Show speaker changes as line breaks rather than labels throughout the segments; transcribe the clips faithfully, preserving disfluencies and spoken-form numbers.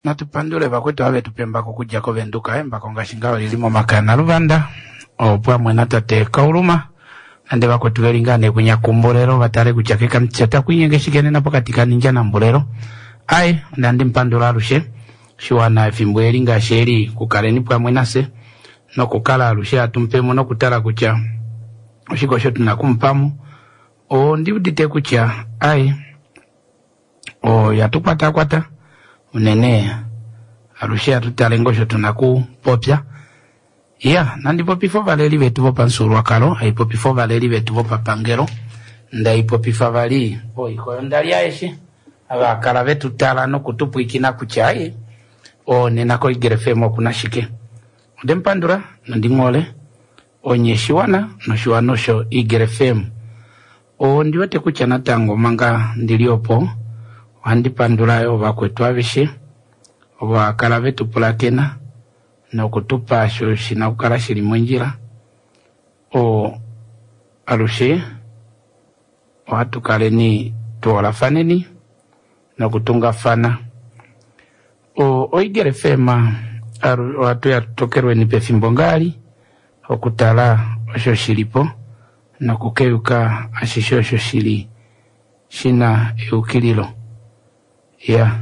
Natupandule bakwetu abe tupemba kukujja ko benduka emba konga shingawo lilimo makana lubanda opwa mwena tate kauluma ande bakwetu belingane kunya kumbolero batale kuchakeka mchata kuyenge shigene napo katika ninja na mbolero ai ndandi mpandula alushe shiwana efimbo elinga sheri kukaleni pwa mwenase no kukala alushe atumpemo no kutala kucha ushiko shotu na kumpamu o ndi udite kucha ai o yatupata kwata unene alushe atutalengo shotu na kupopya iya nandi popifo valeri vetu vopa nsurwa kalo ai popifo valeri vetu vopa pangero nda ipopifa vali o iko ndali aeshi aba kala vetu tala no kutupu ikina kuchai o nena ko igerefemo kuna shike ndempandura nandi ngole onye shiwana no shiwano sho igerefemo o ndiwete kuchana tango manga ndiliopo wandi pandura yo bakwetu abishe oba kala vetu plakena no kutupa sho shina ukala shiri mwenjira o alushe watu kaleni tola faneni no kutunga fana o oigere fema aru watu ya tokerwe ni pefimbo ngali okutala osho shilipo no kukeuka ashisho osho shili shina eukililo ya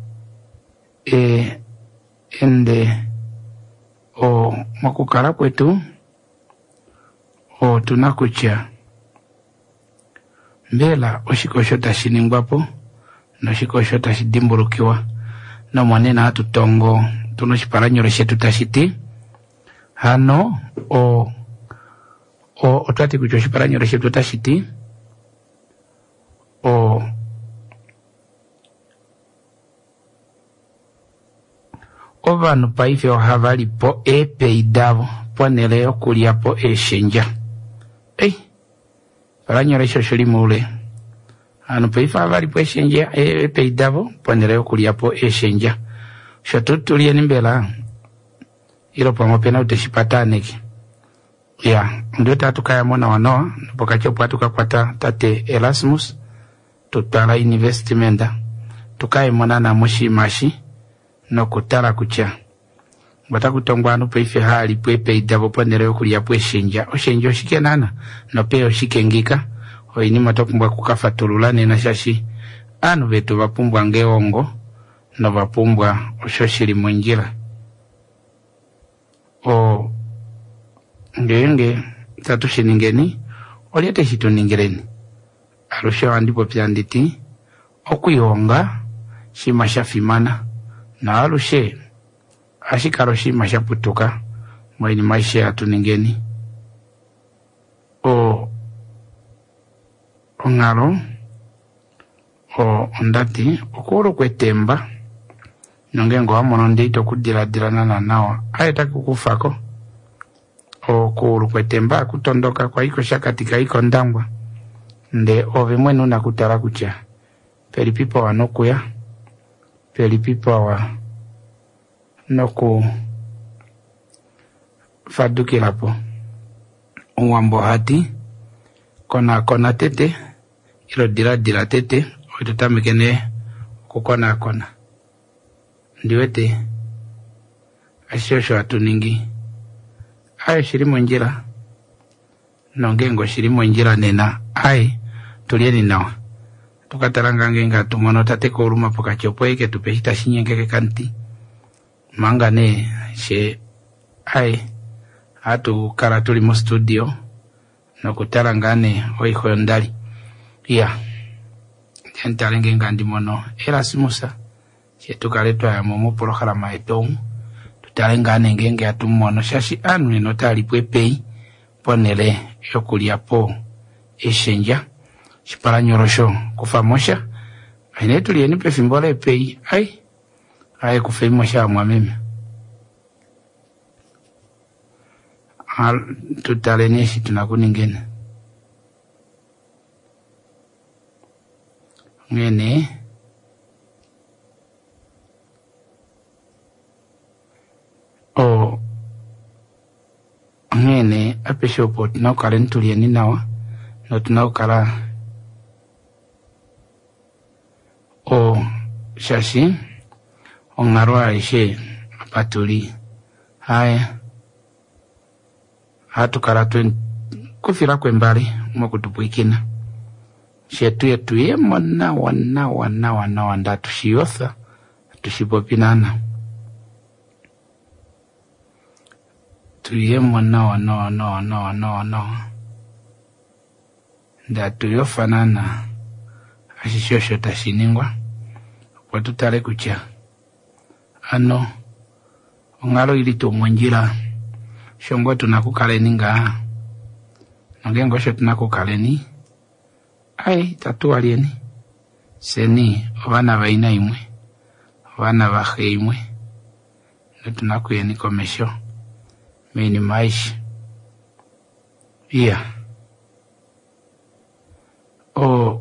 e ende o makukala kwetu o tunakucha mbela oshikosho tashiningwapo no shikosho tashidimburukiwa no mwanena atutongo tuno shiparanyo shetu tashiti hano o o otwati kucho shiparanyo shetu tashiti o ovanu paife ohavali po epeidavo ponele okulia po eshenja ei paranyo lesho shuli mule anu paife havali po eshenja epeidavo ponele okulia po eshenja shotutulie nimbela ilo pamopena uteshipataneki ya ndio tatukaya mona wanoa pokacho patuka kwata tate Erasmus tutala investmenta tukaye mona na moshi mashi no kutala kucha batakutongwa anu peife hali pepe idabo ponere okulia pweshenja oshenjo shikenana no peo shikengika oini matokumbwa kukafatulula nena shashi anu betu bapumbwa ngeongo no bapumbwa oshoshili mwenjira o ngenge tatu shiningeni oliete shitu ningireni alusha wandipo pyanditi okuyonga shima shafimana na alushe ashikaro shima shaputuka mwaini maisha ya tuningeni o ongalo o ondati okuro kwetemba nongengo wamono ndito kudiladirana na nawa ayeta kukufako o kuru kwetemba kutondoka kwa iko shakatika iko ndangwa nde ove mwenu na kutara kucha peripipo wanokuya peripipo wa noku fadukilapo uwambo hati kona kona tete ilo dira dira tete oitutamikene kukona kona ndiwete ashosho atuningi ayo shiri mwenjira nongengo shiri mwenjira nena ai tulieni nawa tukataranga ngenga tumono tate ko uruma poka chopoeke tupehita shinyengeke kanti manga ne she ai atu kala tuli mo studio no kutarangane oiho ndali ya tentalenge ngandi mono Erasmusa she tukaletwa ya momo programa etong tutalengane ngenge atumono shashi anu no tali pwepei ponele yokulia po eshenja shipara nyorosho kufamosha aine tulieni pefimbole pei ai ai kufemosha mwameme al tutalenyeshi tunakuningene ngene o ngene apeshopo tunakala ntulieni nawa no tunakala o shashi ongarwa ishe patuli haya hatu karatu kufira kwembali mokutupwikina shetu yetu ye mona wana wana wana wanda tushiyotha tushipopinana tuye mona wana wana wana wana wana nda tuyofanana ashishosho tashiningwa kwa tutale kucha ano ongalo ili tumonjira shongo tunakukaleni nga ngengo sho tunakukaleni ai tatu alieni seni obana baina imwe obana bahe imwe ndo tunakuyeni komesho meni maishi yeah o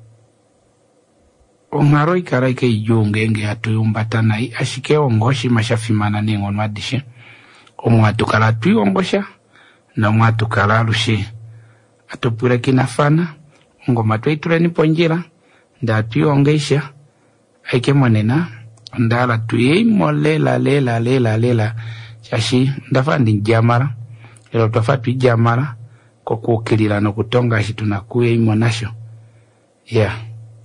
ongaro ikara ike iyunge nge atuyumbatana ashike ongoshi mashafimana nengono adishe omwatukala tuyongosha na mwatukala lushe atupure kinafana ngoma tweituleni ponjira nda tuyongesha aike monena ndala tuye molela lela lela lela shashi ndafandi njamara ero tofatu jamara kokukirira no kutonga shi tunakuye imonasho yeah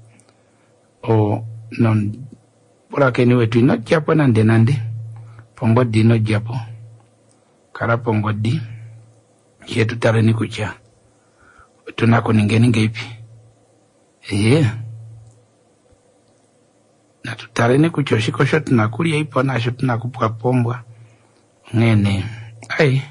o non pura keni wetu ino japo nande nande pongodi ino japo kara pongodi yetu tare ni kucha tunako ningeni ngeipi yeah na tutare ni kucho shiko shot tunakuli ipo na shot tunakupuka pombwa ngene ai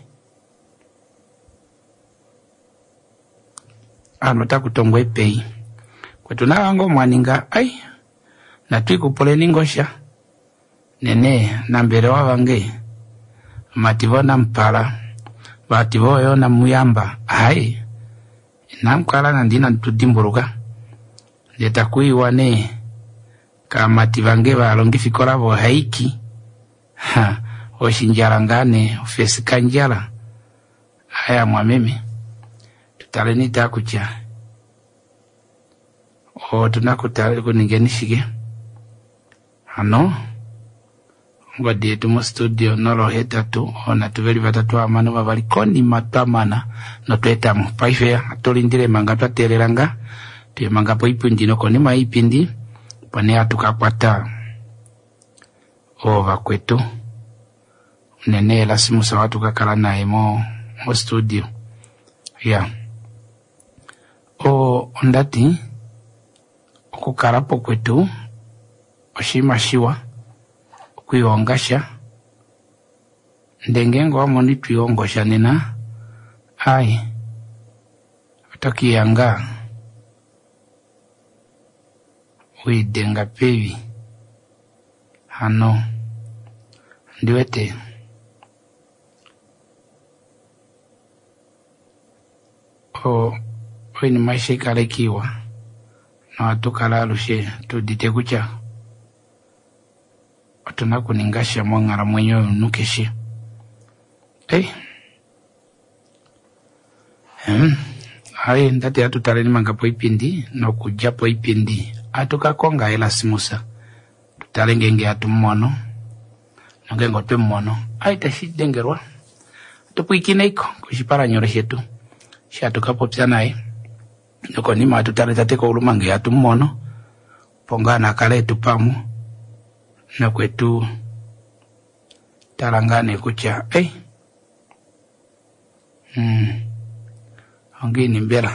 ano takutongwe pei kwetu nawango mwaninga ai na tuikupole ningosha nene nambere wawange mativona mpala bativoyo na muyamba ai namkala na ndina tudimburuka leta kuiwane kama tivange balongifikora bo haiki ha oshinjarangane ofesikanjala aya mwameme tutaleni takucha o tunakutale kuningenishige ano ngodi etu mu studio nolo hetatu ona tuveli batatu amano babali koni matamana no twetamu paifea atolindire manga twatereranga tuye manga po ipundi no koni maipindi pane atukakwata ova kwetu nene la simusa watu kakala nae mo mo studio yeah o ondati okukarapo kwetu oshimashiwa okuyongasha ndengengo wamoni tuyongosha nena ai atakiyanga uidenga pevi hano ndiwete o weni maisha ikalekiwa na watukala lushe tudite kucha watuna kuningasha mwangara mwenyo nukeshe hey hmm hai ndati atu tareni manga po ipindi no kuja po ipindi atuka konga ela simusa tutalengenge atu mmono ngengo twe mmono aita shidengerwa tupuikineiko kushipara nyore shetu shatuka popsa nae noko ni matu tarete ko ulumange ya tumono pongana kale tupamu na kwetu tarangane kucha eh hmm ongini mbera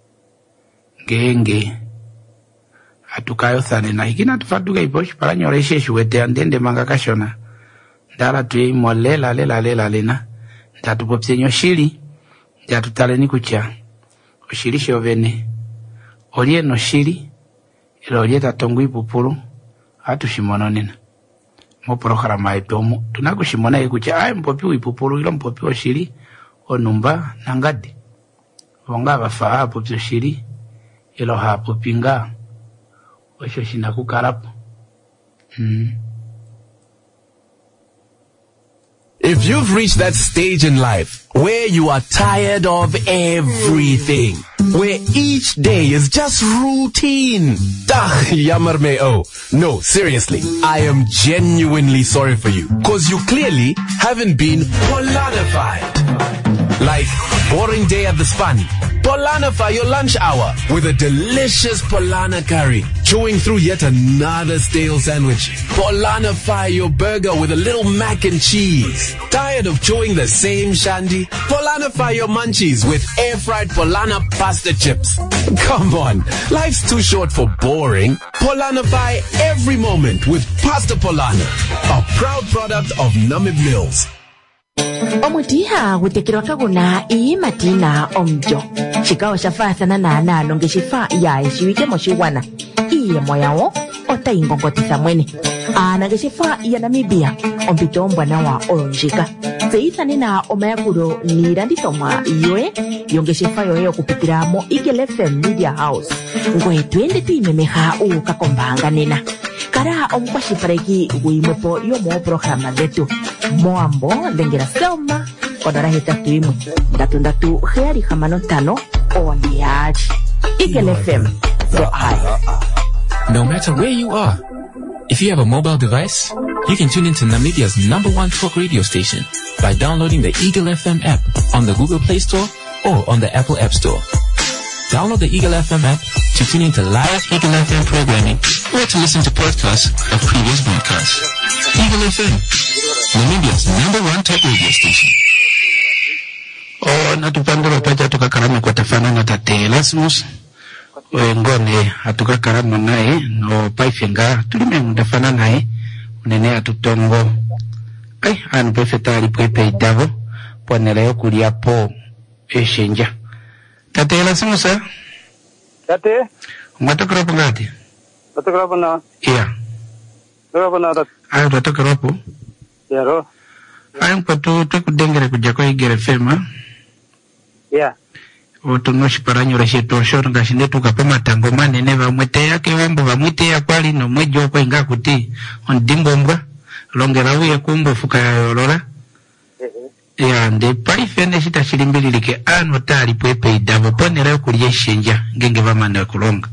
genge atukayo thane na ikina tufaduga iboshi para nyoreshe shuwete andende manga kashona ndala tuye molela lela lela lena ndatu popse nyoshiri ndatu taleni kucha oshirishe ovene olie no shiri ilo olie tatongu ipupuru hatu shimono nina moporo harama ipomu tunaku shimona ikucha ay mpopi ipupuru ilo mpopi o shiri onumba nangadi vonga bafa hapo pio shiri ilo hapo pinga osho shinaku karapo hmm
If you've reached that stage in life where you are tired of everything, where each day is just routine, ugh, yammer me oh. No, seriously, I am genuinely sorry for you, cause you clearly haven't been Polanified. Like, boring day at the span. Polanify your lunch hour with a delicious Polana curry, chewing through yet another stale sandwich. Polanify your burger with a little mac and cheese. Tired of chewing the same shandy? Polanify your munchies with air-fried Polana pasta chips. Come on, life's too short for boring. Polanify every moment with Pasta Polana, a proud product of Namib Mills.
Omutiha gutekirwa kaguna iyi matina omjo chikawa shafasana na nalo ngeshifa ya ishiwike moshiwana iye moyawo ota ingongotisa mwene ana ngeshifa ya Namibia ompito mbwana wa olonjika zeithane na omayakuro niranditomwa iwe yongeshifa yoyo kupitira mo Eagle F M Media House ngwe twende tuimemeha ukakombanga nena kara omkwashipareki guimwepo yomo programa zetu moambo lengera selma kodara hetatu imwe ndatu ndatu heari hamano tano ondiaji Eagle F M so I.
No matter where you are, if you have a mobile device, you can tune into Namibia's number one talk radio station by downloading the Eagle F M app on the Google Play Store or on the Apple App Store. Download the Eagle F M app to tune into live Eagle F M programming or to listen to podcasts of previous broadcasts. Eagle F M, Namibia's number one talk radio station.
Oh, natupandolo paja tukakarama kwa tafana na tate Erasmus. Ngone atukakarama nae no paifenga tulime mudafana nae unene atutongo. Ai anu pefetali pepe idavo ponele yokulia po eshenja. Tate Erasmus eh?
Tate?
Mwatokera po ngati?
Mwatokera po na?
Iya.
Mwatokera po na tate?
Ayo mwatokera po?
Iya ro.
Ayo mpatu tukudengere kujako Eagle F M.
Iya.
Oto noshi paranyo resheto shoro ngashinde tukapema tango manene vamwete yake wambo vamwete ya kwali no mwejo wako inga kuti ondimbo mbwa longera uye kumbo fuka ya yolora. Ya nde paifene shita shilimbili like ano tali pepe idavo pone reo kulie shenja ngenge vamane kulonga.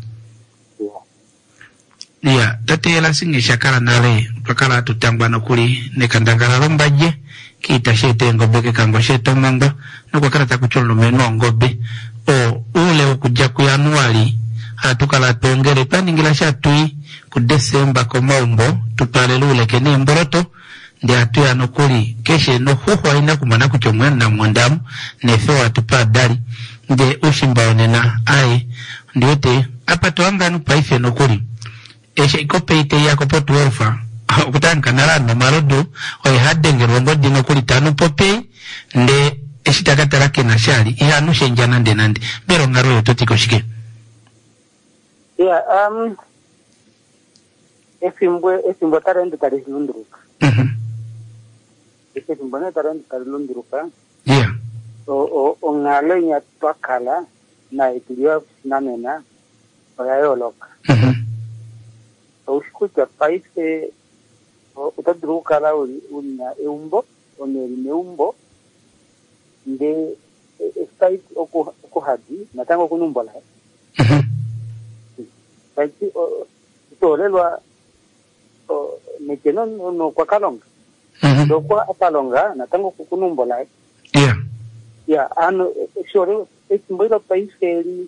Ya tate yela singe shakara nale pakala tutangwa no kuli nekandangara lombaje kita shete ngobeke kango sheto manga nuko karata kucholo meno ngobe o ule ukuja ku Januari atukala tongere paningila shatui ku December ko maumbo tupale lule kene mboroto ndi atuya no kuli keshe no hoho ina kumana kuchomwana na mwandamu nefewa tupa dali nde ushimba onena ai ndiyote apa tuanga no paife no kuli eshe ikope ite yako potu orfa ukutanga nalano marodo oye hadenge rwongo dino kuli tanu pope nde eshitakatara kena shali iya nushe njana nde nande bero ngaroyo totiko shike.
Yeah, um efimbwe efimbwe tarende tari lunduruka.
Mhm.
Efimbwe ne tarende tari lunduruka.
Yeah.
O o o ngale nya twakala na ituliwa sinamena oyayoloka.
Mhm.
Usikuta paise utadruka la una eumbo oneri neumbo nde estate oko oko hadi natango kunumbola.
Mhm.
Paisi to lelwa mekeno no kwa kalonga.
Mhm.
Do kwa kalonga natango kunumbola.
Yeah.
Ya ano shore esimbola paise li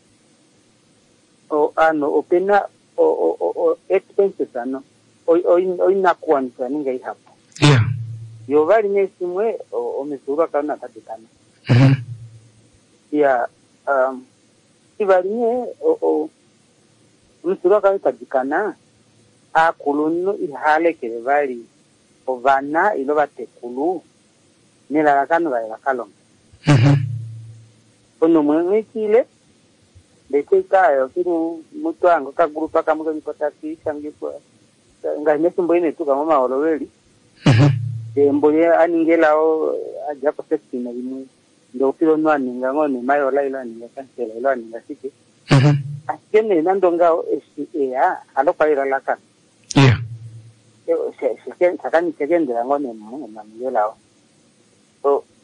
o ano opena o o o expenses ano oi oi oi na kwanta ningai hapo.
Yeah.
Yo vali nesimwe o misura kana katikana.
Mhm.
Ya um ivalinye o o misura kana katikana a kulunu ihale kele vali o vana ilo batekulu nila kanu ba kalong.
Mhm.
Ono mwekile Dekeka yo kiru mutu ango ka grupa kama kwa pataki sangi kwa ngane simbo ine tu kama maoloweli.
Mhm.
E mboye aningela o aja protect na imu ndo kilo no aninga ngone mayo laila ninga kansela ilo aninga sike.
Mhm.
Akene nandonga esi ea alo paira laka.
Yeah.
E se se sakani segende ngone mo na mngela o.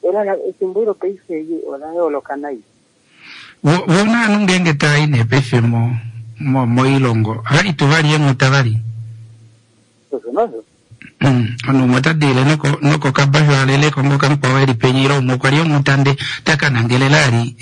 era la simbolo paise yi ola yo lokanai
wona nungenge taine pefe mo mo mo ilongo hari tuvali yenu tavali
eso no
mm ano motadile noko noko kabasho alele kongo kan paweri penyiro mo kwaliyo mutande takanangelelari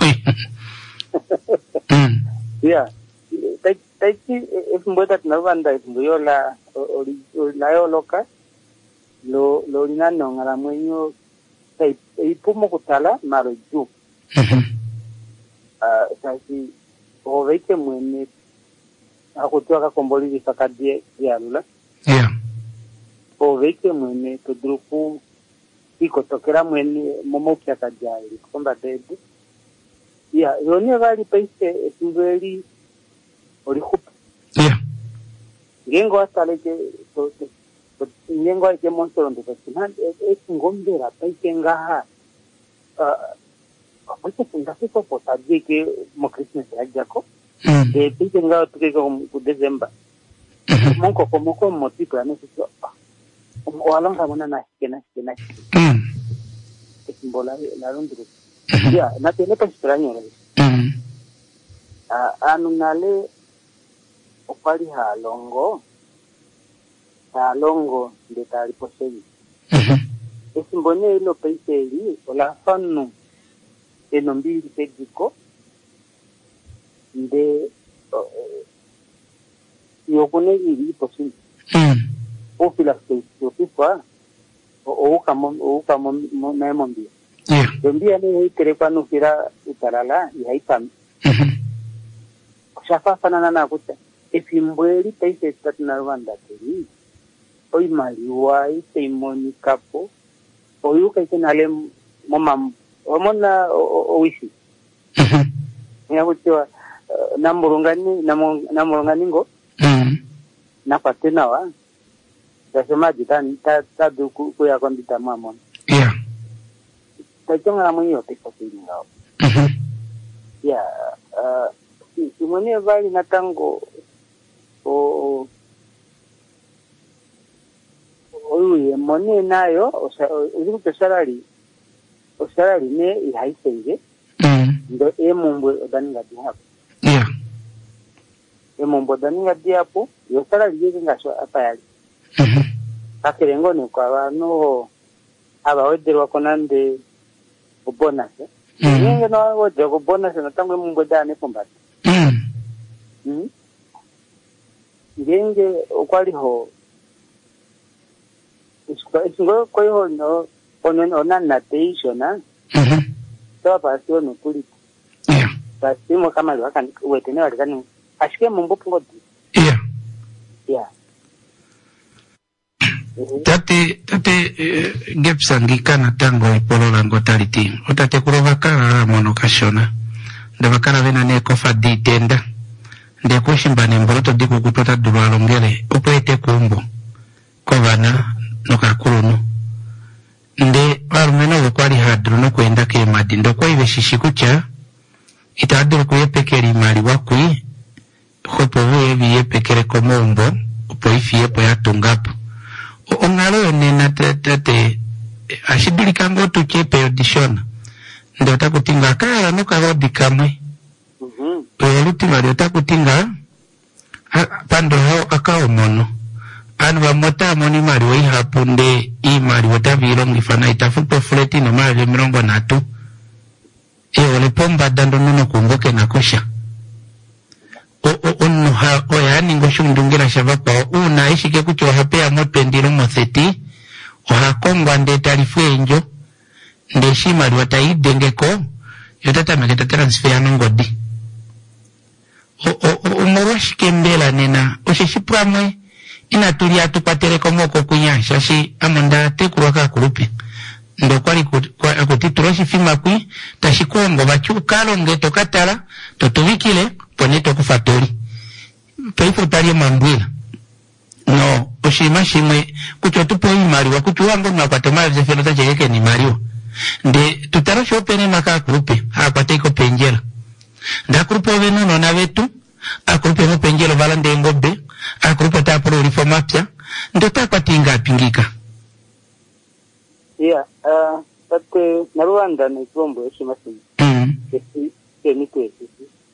mm
yeah tai tai simbolo tunavanda simbolo la la yo loka lo lo nano ngala mwenyo tai ipumo kutala maro ju
mhm
ah sasi oveke mwene akutoka komboli visakadie yalula
yeah
oveke mwene tudruku iko tokera mwene momo kya kajai komba dedu yeah yone vali paise simboli ori khup
yeah
ngengo asaleke to ngengo ake monstro ndo kasi e ngombera paise ngaha ah Porque ainda se for saber que uma Christmas é jaco, de repente ainda tu que com dezembro, monco como como motivo a nesse só, o along a mana na que na que na, que simbola la londro, ya na tele para estranho né, a anunale o pari ha longo, ha longo de tal posei, e simbone lo pensei o la fanno e non vi pedico de io conegli di possibile o fila che io qua o kamo o kamo na mondi
yeah
ndia ne kere kwano kira utarala ya ipam shafa fanana na kuta efimbweli paise tatna Rwanda teri oi maliwa ite moni kapo o yuka ikenale mama omona owishi
mhm
ya kutiwa namurungani namurungani ngo
mhm
na patena wa dasema jitan ta ta duku ku ya kwambita mama
yeah
tajanga na mwenye pesa kinga
mhm
ya si si mwenye vali na tango o oye mwenye nayo o sea ulipo salary o salary ne ihaisenge
mhm
ndo emombo daninga dihapo
yeah
emombo daninga dihapo yo salary yenge ngasho apayali
mhm
akirengo ni kwa bano aba wedero konande bonus yenge no wode ko bonus na tango emombo dane pombati
mhm
mhm yenge okwali ho isingo koyo no onen onana teishona
mhm
toa pasio no kuli
yeah
pasimo kama lwaka wetene walikani ashike mumbo ngodi
yeah
yeah
tate tate gepsangikana tango ipolola ngotaliti otate kurovakala mono kashona ndavakala vena nekofa ditenda ndekushimbane mboloto diku kutota dulwalongele ukwete kumbo kovana nokakulunu nde warumeno wokwali hadru nokwenda ke madi ndokwaive shishikucha itadru kuyepekeri mali wakui hopo vuyevi yepekere komombo upo ifi yepo yatungapo ongalo nena tate ashidulikango tuchepe odishona ndo takutinga kala nokagodi kamwe
mhm
olutima lyo takutinga pando hao akao mono anu bamota moni mali wai hapunde i mali watavilongo ifana itafupo fuleti no mali mirongo natu e ole pomba dando nuno kumboke na kosha o o ono ha o yani ngoshu ndungira shabapa una ishike kucho hapea motendiro moseti o hakongwa nde tarifu enjo nde shimali wataidengeko yotata meketa transfer nongodi o o o moroshike mbela nena o shishipramwe ina tulia tupatere komoko kunyasha shi amonda tekuroka kulupi ndo kwali akutituroshi fima kui tashikongo bachukalo ngeto katala totubikile poneto kufatori toifo tali mambwila no oshima shimwe kucho tupo imari wa kucho wangu mwakatema ya zefenota chegeke ni mario nde tutaroshi opene maka kulupi hakwateko penjela nda kulupi oveno nona vetu akulupi no penjelo valande ngobe akulupi tapuro reformapya ndo takwatinga pingika
yeah uh tate Rwanda ni kwombo eshimasi
mm
esi ni kwesi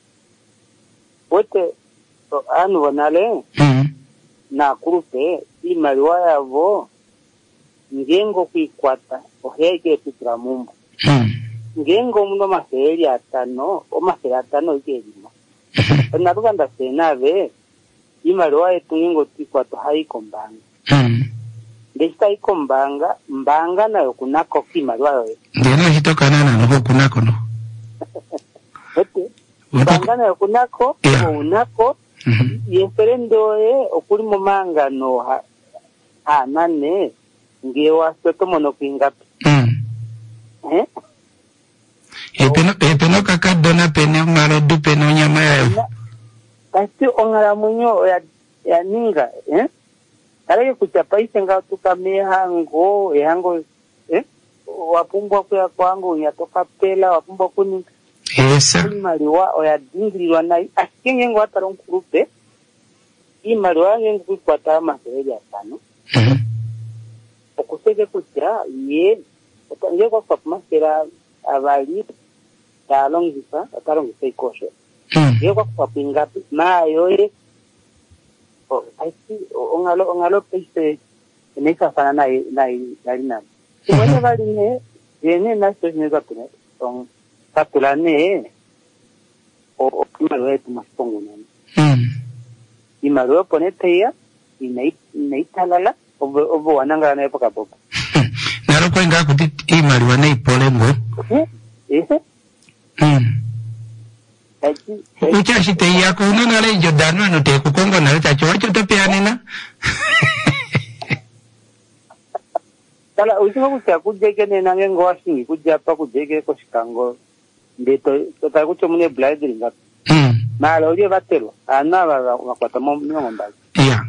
wote anu wanale
mm
na kurupe imaliwa yavo ngengo kwikwata ohege pitra mumbu
mm
ngengo muno maseri atano o maseri atano ikelimo na Rwanda senave imaliwa yetu ngengo kwikwata haiko mbanga
mm
ndesta iko mbanga mbanga nayo kunako kimaliwa yoye
ndeno hitokana na no kunako no
wote mbanga nayo kunako
yeah.
unako
mm
yeferendo e okuli mu mangano ha anane ngewa soto mono kwingapi
mm
eh
epeno epeno kakadona pene ngalo du peno nyama ya
kasi ongala munyo ya ya ninga eh areke kuchapa isenga tukamehango ehango eh wapumbwa kuya kwangu yatoka pela wapumbwa kuni
esa
imaliwa oya dingilwa nayi akinge ngo ataronkurupe imaliwa ngengo kwikwata masereli atano
mhm
okuseke kutya ye otangiye kwa kwa masera abali talongisa atalongisa ikosho
mm
ye kwa kwa pingapi nayo ye o aisi ongalo ongalo pese nesa sana na na dalina kimwe bali ne yene na sio neza tuna on katulane o kimalo yetu masongo nani
mm
imalo ponete ya inai inaitalala obo obo wananga na epoka popo
naro kwenga kuti imali wana ipolembo
eh
mm
aji
ucha shite yako unana le jodano ano te kukongo na tacho wacho topeanena
kala usima kutya kujeke nena ngengo washingi kujya pa kujeke ko shikango ndeto tatakucho mune blade ringa
mm
mala uli batelo ana ba bakwata mo ngomba
yeah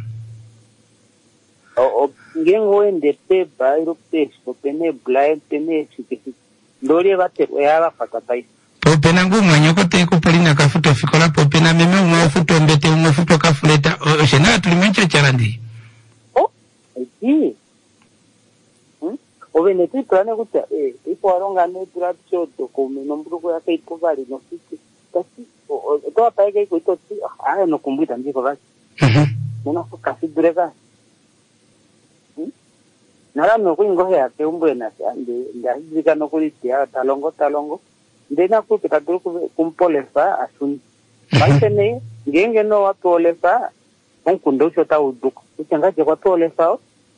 o ngengo ende pe bairo pe ko pene blade pene chikisi ndori batelo ya bafata pai
popena ngumwanyo kote kupolina kafuto fikola popena meme umwafuto mbete umwafuto kafuleta oshena tulimencho charandi
oh aji hm ovene tipane kutya eh ipo aronga ne tracho to come nombruko yake ipo bali no sisi kasi to apaike ko to ah no kumbuita ndiko basi
mhm
nona kasi dureka hm nara no kuingo yake umbwe na ande ndazika no kulitia talongo talongo ndena ku petaduru kumpolefa asuni baitene ngenge no watolefa onkundo chota uduko uchangaje kwa tolefa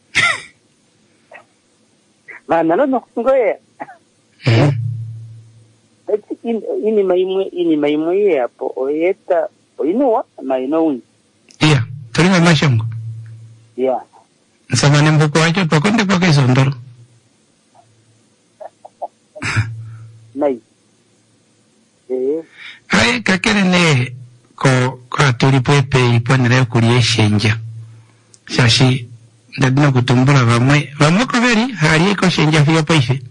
mana no ngoye
mhm
in ini maimwe ini maimwe hapo oyeta oinua na inauni
yeah tulima mashongo
yeah
nsamane mbuko wacho tokonde kwa keso ndoro
nai eh
ai kakere ne ko kwa tulipo epe iponere kuri eshenja shashi ndadina kutumbula bamwe bamwe ko beri hari ko shenja fiyo paife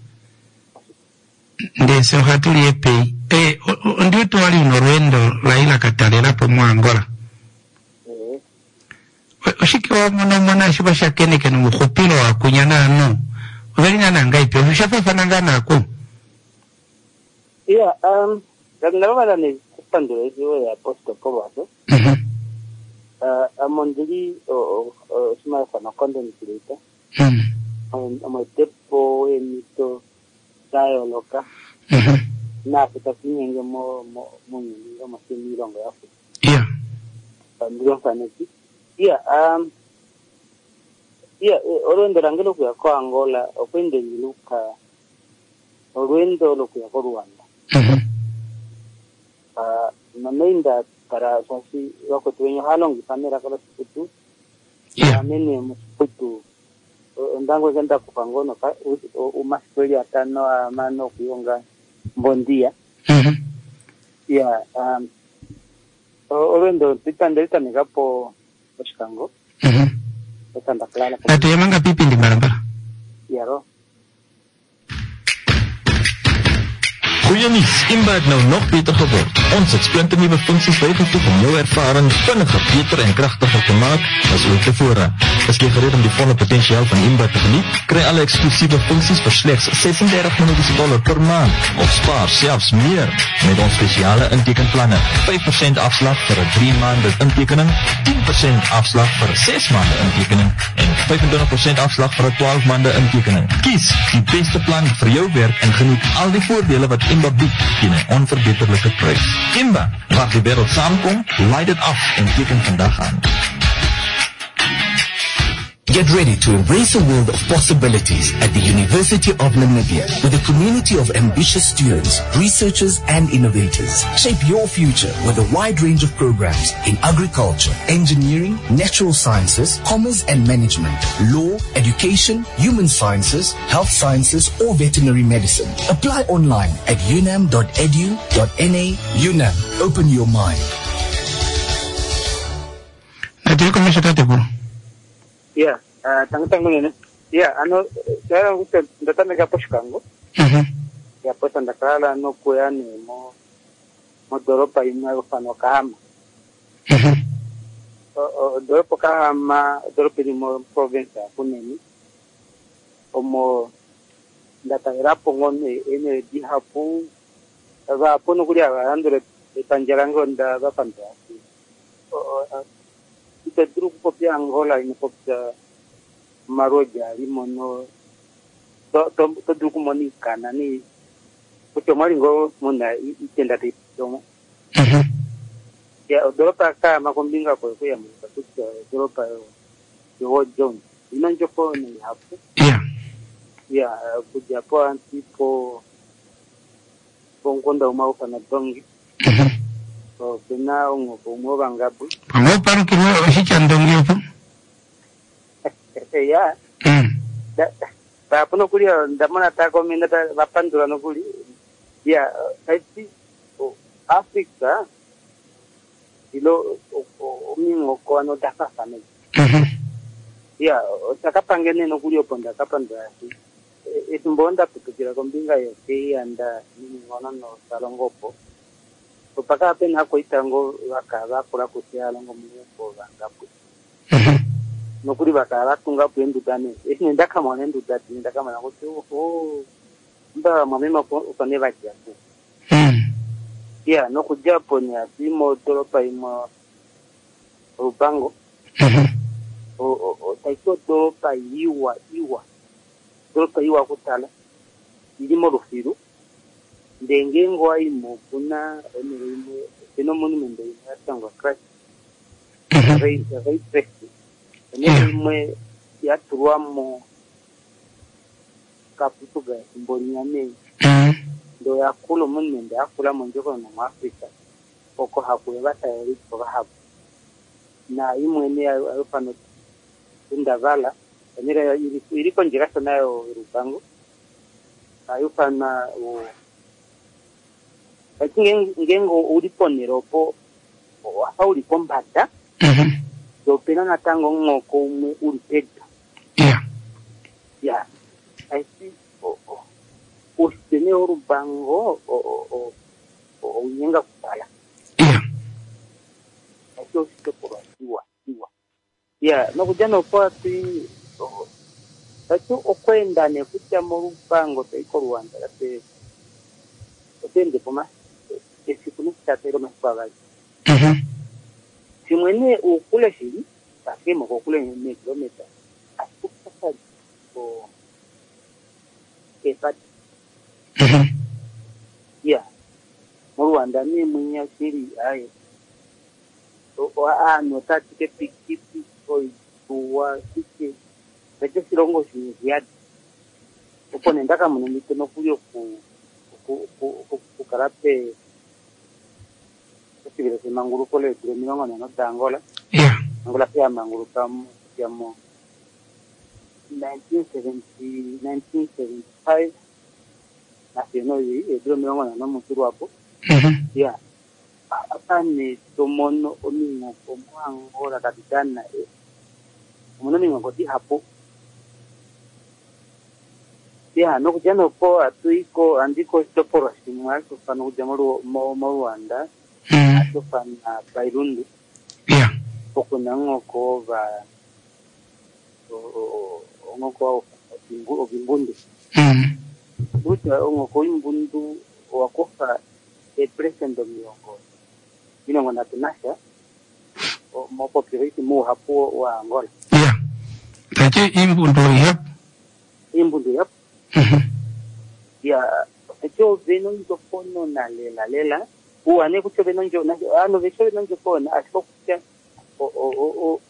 ndeso hatuli epe eh ndio twali norwendo laila katalera po mwangola
eh
oshiki wa mwana mwana shibasha kene kene mukhupilo wa kunyana no beri nana ngaipe ushafa fananga nako
yeah um ngalo ni kupandura hiyo ya posto kwa watu
mhm
uh amondili o sima sana content creator
mhm
amo tepo emito tayo loka
mhm
na kutakinyenge mo mo mo nyo masemi longo yafu
yeah
ndio faneki yeah um yeah orwendo rangelo kuya ko Angola okwende niluka orwendo lokuya ko Rwanda
mhm
ah namainda para sasi wako tuwenye halongi kamera kala siputu
yeah
amene msiputu ndango zenda kupangono ka umasweli atano amano kuyonga mbondia
mhm
yeah um orwendo titandelita nikapo Chicago
mhm
Santa Clara
na tuyamanga pipi ndi barabara
yaro
Goeie nuus. Imba het nou nog beter geword. Ons het splinternuwe funksies bygevoeg om jou ervaring vinniger, beter en kragtiger te maak as ooit tevore. As jy gereed om die volle potensiaal van Imba te geniet, kry alle eksklusiewe funksies vir slegs sesendertig dollar per maand of spaar selfs meer met ons spesiale intekenplanne. vyf persent afslag vir 'n drie maande intekening, tien persent afslag vir 'n ses maande intekening en vyfentwintig persent afslag vir 'n twaalf maande intekening. Kies die beste plan vir jou werk en geniet al die voordele wat Imba bied teen 'n onverbeterlike prys. Imba, waar die wêreld saamkom, laai dit af en teken vandag aan.
Get ready to embrace a world of possibilities at the University of Namibia with a community of ambitious students, researchers and innovators. Shape your future with a wide range of programs in agriculture, engineering, natural sciences, commerce and management, law, education, human sciences, health sciences or veterinary medicine. Apply online at unam dot edu dot n a. UNAM, open your mind.
Yeah, uh, tang-tang ngene. Yeah, ano, kaya gusto data nagapush kango.
Mhm.
Ya pues andakala no kuyani mo mo doropa ina fano kama.
Mhm.
O doropa kama doropa ni mo province kuneni. Omo data irapo ngone ene dihapu aba pono kulia andore panjarango nda bapanda. O ita grupo pia Angola ina popsa maroja limono to to to grupo monika nani kuto maringo mona itenda ti domo.
Mhm.
Ya odoropa ka makombinga ko ko ya mpa kuto odoropa yo John ina njoko ni hapo.
Yeah.
Ya kuja po antipo bongonda umauka na dongi.
Mhm.
So kena ungo mo bangabu.
Pango paru kimo hichandongi upo.
Ya.
Mm.
Da ba puno kulia ndamana ta komenda ta bapandura no kuli. Ya, saiti o Afrika ilo o mingo ko ano daka sana.
Mhm.
Ya, takapangene no kuli oponda kapanda. Etumbonda pikira kombinga yo ke anda ni ngona no salongopo. Upaka pena ko itango wakaba kula kusia longo mungo bangapu.
Mhm.
No kuri bakara tunga pwendu tane. Esi ndaka mwana ndu dati ndaka mwana ko oh mba mamema ko ukane bakia.
Mm.
Ya no kuja poni asimo toropa imo rubango.
Mhm.
O o o taiko toropa iwa iwa. Toropa iwa kutala. Ilimo rufiru. Ndengengo aimo kuna ene eno monument ya tangwa Christ.
Mhm.
Rei rei presti. Ene imo ya turuamo kaputuga mbonyane.
Mhm.
Ndo ya kulo monument ya kula monjoko na Afrika. Oko hakuye batayari ko hapo. Na imwe ne ayopano ndavala. Enira iri konjira nayo rubango. Ayopana o Lakini ngengo uliponero po apa ulipombata.
Mhm.
Do pena natango ngoko umwe ulipeta.
Yeah.
Ya. I see o o ustene urubango o o o unyenga kutala.
Yeah.
Acho sito kwa iwa iwa. Ya, no kujano po ati o acho okwenda ne kutya mu rubango teiko Rwanda ate otende poma esikuni tatero maspaga.
Mhm.
Simwene ukule shiri takemo kokule ne kilomita asukasa ko kepat.
Mhm.
Ya mu Rwanda ni munya shiri aye o a no tatike pikiti ko tuwa tike bete sirongo shiri yad opone ndaka muno mitono kuyo ku ku ku ku karate kibira se manguru kole dire milongo na no Angola.
Yeah.
Angola pia manguru kam siamo nineteen seventy nineteen seventy-five national yi dire milongo na no muturu hapo.
Mhm.
Yeah. Hapa ni tomono omingo komo Angola kapitana e. Mono mingo koti hapo. ya no kujano po atuiko andiko stoporo simwa so fano kujamoro mo mo Rwanda
mm
so fana Bairundi
yeah
okuna ngoko ba o ngoko bingu bingundi
mm
buta ngoko imbundu wakofa e president miongo ino ngona tunasha o mo population mo hapo wa Angola
yeah taje imbundu yap
imbundu yap
mhm
ya echo veno njo kono na lela lela uane kucho veno njo na ano vecho veno njo kono asiko kucha o o o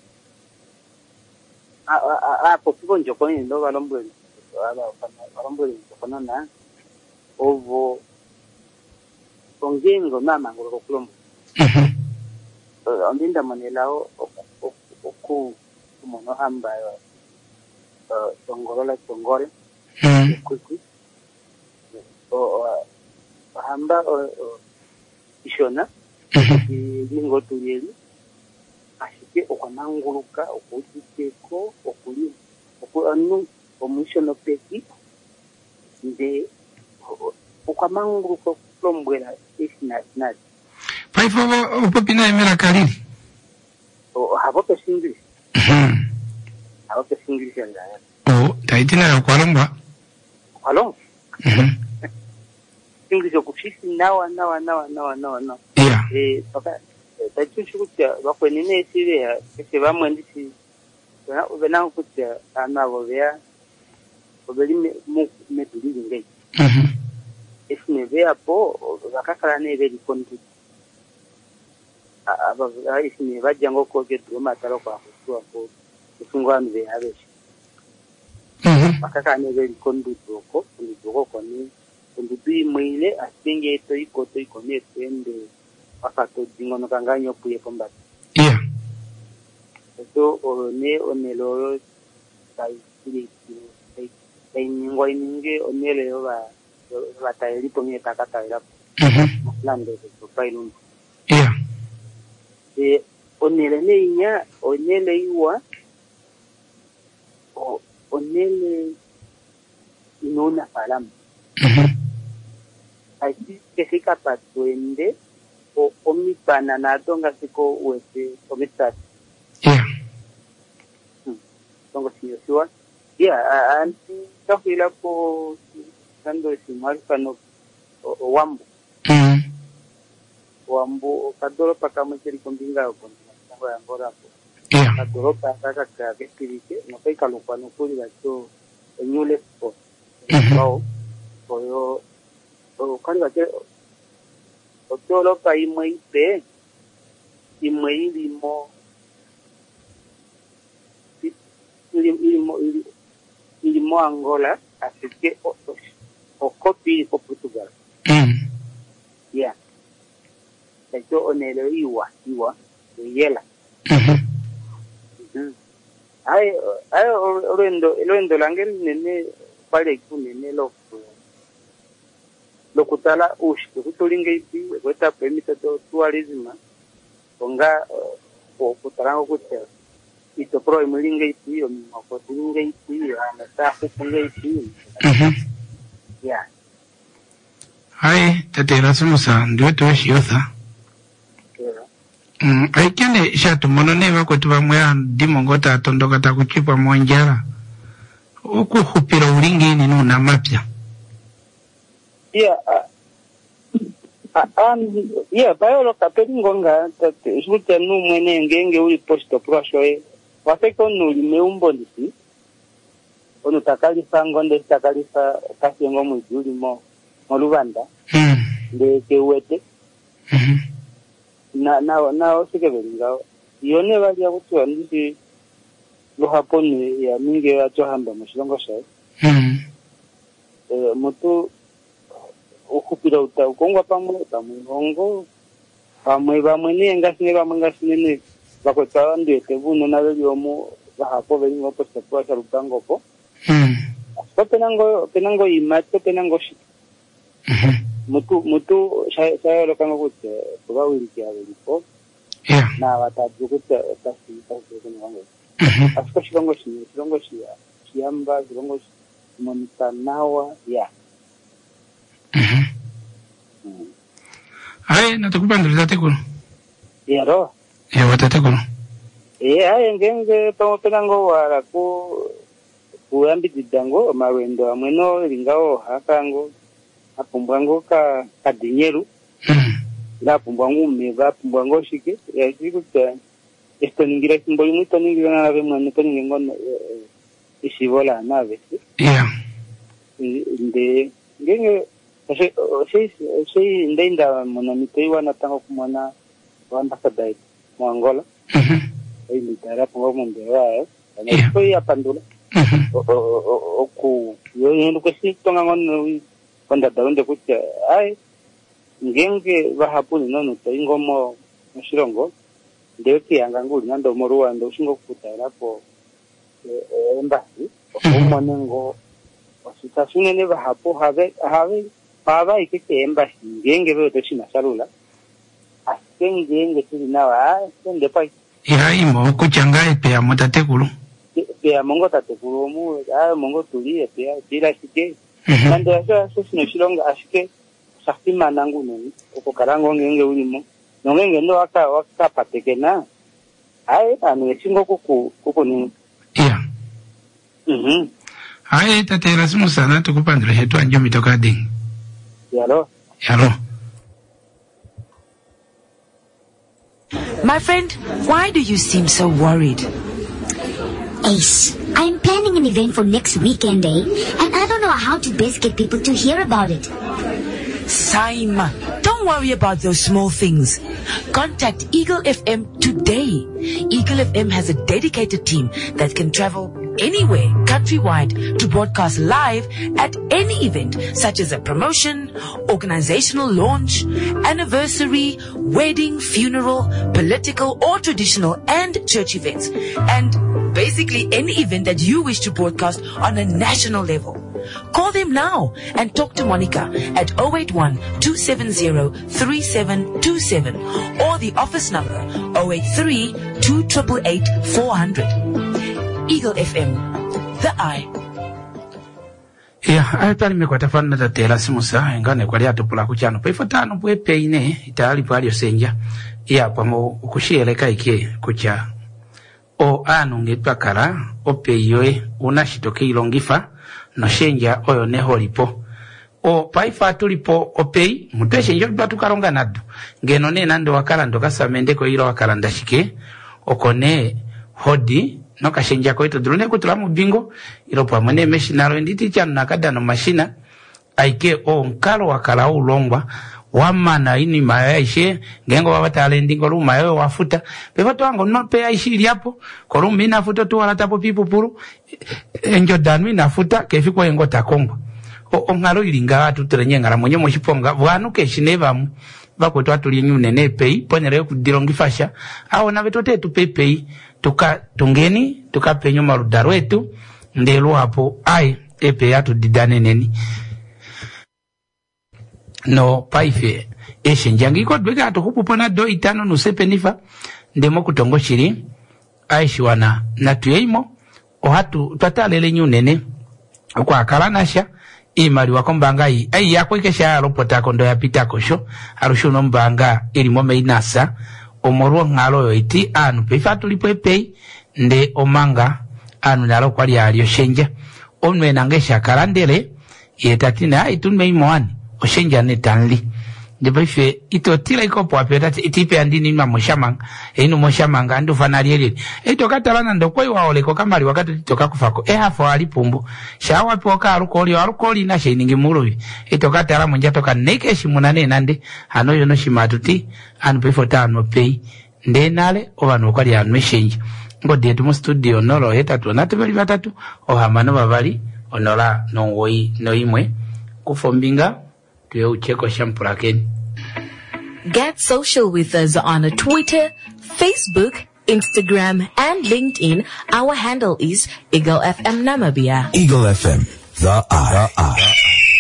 a a a popo njo kono ndo balombo ala balombo njo kono na ovo ongengo mama ngoro kulombo
mhm
ondinda manelao oku kumono hamba yo tongorola tongore
mm
kuku o hamba ishona lingo tuyeli ashike okwananguluka okutiko okuli okunu omishono peki nde okwamanguluka kulombwela isina sinati
paifo upopina emera kalili
o habo pesingili
mhm
habo pesingili yanga
oh taitina ya kwalomba
kwalomba
mhm
English okufisi nawa nawa nawa nawa nawa nawa
yeah
eh paka tachuchu kutya bakwenene sire ya kese bamwe ndisi na ubena kutya ana bobya obeli mu meduli ngai
mhm
esine be apo bakakala ne beli kontu aba isine bajango ko ke tuma taro kwa kuwa ko usungwani be abeshi
mhm
bakakala ne beli kontu ko ni doko koni ndudui mwile asinge to iko to iko ne twende akato dingono kanganyo puye kombati
yeah
so one onelo sai kili sai sai ngoi ninge onele yo ba ba taili ponye takata ira
mhm
lande ko pailun
yeah
e onele ne inya onele iwa o onele inona falam
mhm
Aiki kefika patuende o omipana na donga siko wete omistati
yeah
donga siyo siwa ya anti tafila po kando simari kano wambu
mhm
wambu kadoro pakamacheri kombinga ko ngora ngora po
yeah
kadoro pakaka ka kepirike no kai kalukwa no kuri gacho nyule po
mhm
bao oyo o kali bate o tolo ka imwe ipe imwe ilimo ilimo ilimo Angola asike o o kopi ko Portugal
mhm
ya eto onelo iwa iwa yela
mhm
ai ai orendo orendo langel nene pale kunene lo lokutala ushi kutulinga ipi kweta permita to tourism onga okutaranga kutya ito pro imulinga ipi omukotulinga ipi ana ta kupunga ipi
mhm
ya
hai tatera sumusa ndio to shiotha mm ai kene shatu monone bako tubamwe dimongota tondoka takuchipa monjara ukuhupira ulingi ni nuna mapya
yeah uh, um yeah bayolo kapengonga tate suta nu mwene ngenge uli posto prosho e wafeko nu limeumbo ndisi ono takali sangonde takali sa kasi ngo mujuli mo molubanda
mm
de kewete
mhm
na na na osikebelinga yone bali yakutwa ndisi lo haponi ya minge ya johamba mushilongo shae
mhm
eh mutu okupira uta ukongwa pamwe pamwe hongo pamwe bamwe ne ngasine bamwe ngasine ne bakotsa ndete buno nabelyo mu bahapo beli ngopo sepwa cha rubango po
mhm
penango penango imate penango shi
mhm
mutu mutu saya lo kango kutse kuba wiliki abelipo
yeah
na batatu kutse kasi kasi kunwango
mhm
asiko shilongo shi shilongo shi shiyamba shilongo Monica nawa ya.
Mhm. Ai, natukupandiriza tekulu.
Yaro.
Eh, watatekulu.
Eh, ai ngenge pamopenango wala ku kuyambiddango mawendo amweno lingawo hakango apumbwango ka kadinyeru.
Mhm.
La pumbwango meva pumbwango shike ya shikuta esto ningira simboli muito ningira na ve mwana to ningo isivola nave.
Yeah.
Inde ngenge sei sei ndenda mona miteiwa na tango kumona wanda kadai mo Angola.
Mhm.
Ei mitara pongo mondera eh. Ana foi apandula.
Mhm.
O ku yo yendo kwesi tonga ngono konda daunde kucha ai ngenge bahapuni nono to ingomo mushirongo ndeti yanga nguli nando moruwa ndo shingo kutara po embassy omonengo osita sunene bahapo have have baba ikeke embassy ngenge beto china salula asengenge tilinawa sende pai
Ya imo kuchanga ipea mutatekulu.
Pea mongo tatekulu mu a mongo tuli pea tira sike
Mhm.
nando asa sino shilonga asike sakima nangu nini okokarango ngenge ulimo nongenge ndo aka waka patekena ai anu singo kuku kuku ni
Yeah.
mhm
Ai, tate Erasmo sana tukupandira hetu anjo mitoka ding.
yalo
Yaro.
My friend, why do you seem so worried?
Ace, I'm planning an event for next weekend, eh? And I don't know how to best get people to hear about it.
Saima, don't worry about those small things. Contact Eagle F M today. Eagle F M has a dedicated team that can travel anywhere countrywide to broadcast live at any event, such as a promotion, organizational launch, anniversary, wedding, funeral, political or traditional and church events, and basically any event that you wish to broadcast on a national level. Call them now and talk to Monica at zero eight one, two seven zero, three seven two seven or the office number zero eight three, two eight eight, four hundred. Eagle F M, the eye.
Yeah, ai pali mekwata fana tate Erasmo sa ngane kwali atopula kuchano. Pefotano pwe peine itali pali osenja. Ya pamo ukushieleka ike kucha. O anu ngepakara ope yoe unashitoke ilongifa no shenja oyo neho lipo. O paifa tulipo opei muteshe njo batu karonga nadu. Ngeno ne nando wakala ndo kasamende ko ilo wakala ndashike. Okone hodi no kashenja ko ito drone kutulamu bingo ilo pa mwene meshinaro nditi chanu nakada no mashina aike o nkalo wakala ulongwa wamana ini mayaishe ngengo wabatale ndingo luma yo wafuta pefoto wango no pe aishi liapo kolumi nafuta tu wala tapo pipu puru enjo danwi nafuta kefiko yengo takongwa o ongalo ilinga watu terenye ngala mwenye moshiponga bwanu keshineva mu bako tu atuli nyune pei ponere kudirongi fasha awo na betote tu pei tuka tungeni tuka penyo marudaro etu ndelo hapo ai epe atu didane neni no paife eshe njangi kwa dwega ato hupu pona do itano nusepe nifa ndemo kutongo shiri aishi wana na tuyeimo o hatu tuatalele nyunene kwa akalanasha imali wakombanga hii ai yako ikesha aropota kondo ya pita kosho arushu no mbanga ili mome inasa omoruo ngalo yo iti anu pefa tulipo epei nde omanga anu nalo kwa liya alio shenja onwe nangesha karandele yetatina itunme imoani o shenja ne tanli de befe ito tila iko po apeta itipe andini ma moshamanga eno moshamanga ando fanaliele eto katalana ndo koi waole ko kamali wakati toka kufako e hafo ali pumbu shawa poka arukoli arukoli na shiningi muruvi eto katala monja toka neke shimunane nande hano yono shimatuti anu befo tano pay ndenale obano kwali anu shenja ngode tu mu studio nolo etatu natebeli batatu o hamano babali onola nongoi noimwe kufombinga tuye ucheko shampura keni.
Get social with us on Twitter, Facebook, Instagram, and LinkedIn. Our handle is Eagle F M Namibia.
Eagle F M, the eye. The eye.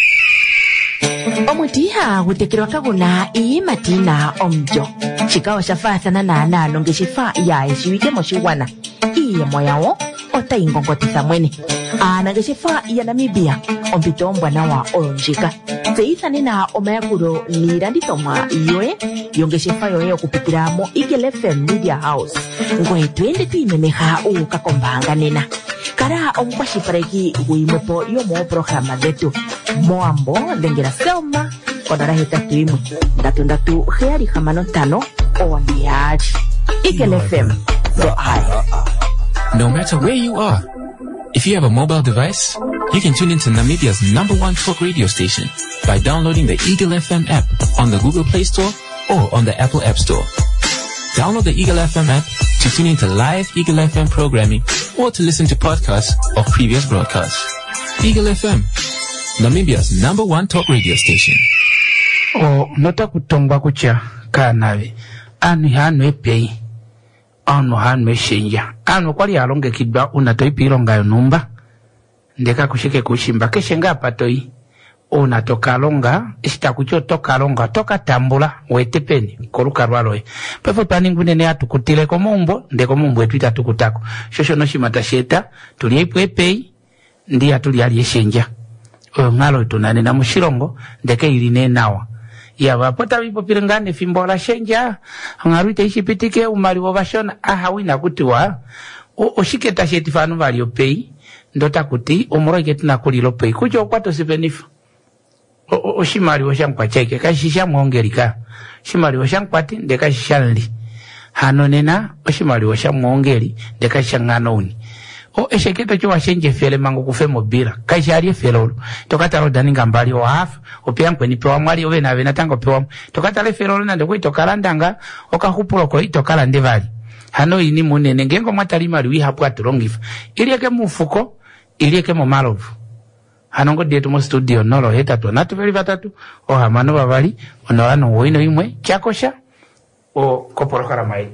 Omutiha gutekirwa kaguna iyi matina omjo. Chikawa shafathana na nalo ngeshifa ya ishiwike moshiwana. Iye moyawo ota ingongotisa mwene. anangeshefa ya Namibia ompitombwa nawa olonjika tseithane na omayakulo niilandithomwa yoye yongeshefa yoye okupitila mo Eagle F M Media House ngoye twende twiimemeha uukakombaanga nena. Kala omukwashilipaleki guyimwepo yomoopologhalama dhetu moambo dhengela Selma konola hetatu imwe ndatu ndatu heyali hamano ntano one yaali. Eagle F M, the eye.
No matter where you are, if you have a mobile device, you can tune into Namibia's number one talk radio station by downloading the Eagle F M app on the Google Play Store or on the Apple App Store. Download the Eagle F M app to tune into live Eagle F M programming or to listen to podcasts of previous broadcasts. Eagle F M, Namibia's number one talk radio station.
O nota kutongwa kucha kanawe anu hanu epei anu hanu eshenja anu kwali alonge kidwa unatoipilonga yonumba ndeka kushike kushimba keshenga patoi unatoka longa ishita kucho toka longa toka tambula wetepeni koruka rwaloe pefo paningune ne atukutile komumbo ndeko mumbo etwita tukutako shosho noshimata sheta tuliepwe epei ndi atuli aliyeshenja oyo ngalo tunane na mushirongo ndeke iline nawa ya wapota wipo pilingane fimbola shenja ngaruite ishipitike umali wabashona aha wina kutiwa oshiketa shetifanu valio pei ndota kuti omoroike tunakulilo pei kucho kwato sipenifu oshimali washankwa cheke kashisha mwongerika shimali washankwati ndeka shishanli hano nena oshimali washamwongeri ndeka shangano uni o esheketo cho washenje fele mangu kufe mobila kaisha aliye felolo tokata rodani ngambali o hafu opia nkweni pewa mwali ove na vena tango pewa tokata le felolo na ndekwe tokala ndanga oka hupuloko itokala ndevali hano ini munene ngengo mwatalima liwi hapu atulongifa ilieke mufuko ilieke momalovu hano ngo dietu mo studio nolo heta tu natu veli batatu o hamano babali onorano woino imwe chakosha o kopolokala maitu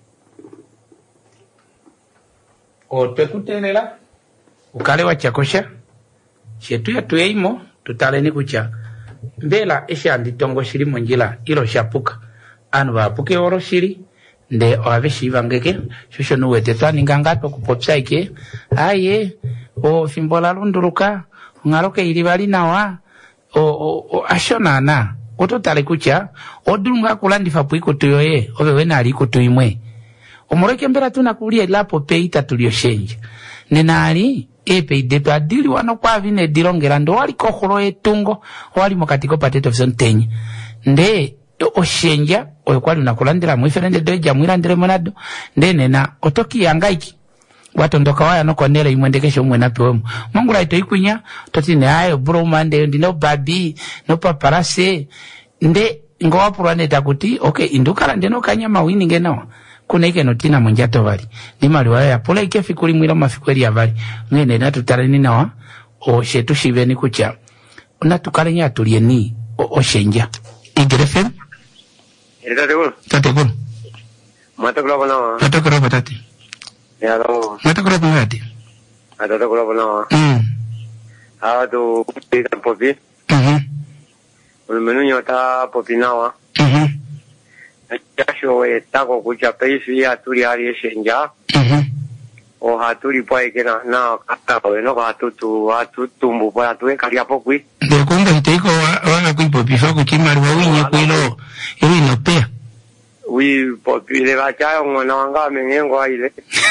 o twekutelela ukale wa chakosha shetu ya tuyeimo tutaleni kucha mbela esha nditongo shiri monjila ilo shapuka anu bapuke oro shiri nde oaveshi vangeke shosho nuwete twani ngangato kupopsa ike aye o fimbola lunduruka ngaroke ilibali nawa o, o, o ashonana ototale kucha odulunga kulandifa puiko tuyoye obe wena aliko tuimwe omoreke mbera tunakulia lapo peita tulioshenja nenali epe idepe adili wano kwa vine dilongera ndo wali koholo etungo wali mokatiko pateto fisontenye nde oshenja oyo kwali unakulandira mwiferende doja mwilandire monado nde nena otoki yangaiki watondoka waya no konela imwendekesho mwe na pewemo mongula ito ikunya totine ayo bro mande ndino babi no paparase nde ngowa purane takuti okay indukala ndeno kanyama wini ngenawa kuna ike notina monjato vali nimali waya ya pola ike fikuli mwila mafikweli ya vali ngene na tutaleni nawa o shetu shiveni kucha unatukale nya tulieni o, o shenja igrefem
tate kulu
tate kulu
mata kula bona
tate kulu batati
ya lo
mata kulu batati
tate kula bona
mm
ah tu pita popi
mhm
un menu nyota popi nawa
mhm
jasho etako kucha peisi aturi ari shenja
mhm
o haturi poe kena na kata no hatutu hatutumbu poe atue karia pokwi
de konga iteko wa kuipo pifa kuchimari wa winye kuilo ili nopea
wi popi le bacha ngona wanga mengengo aile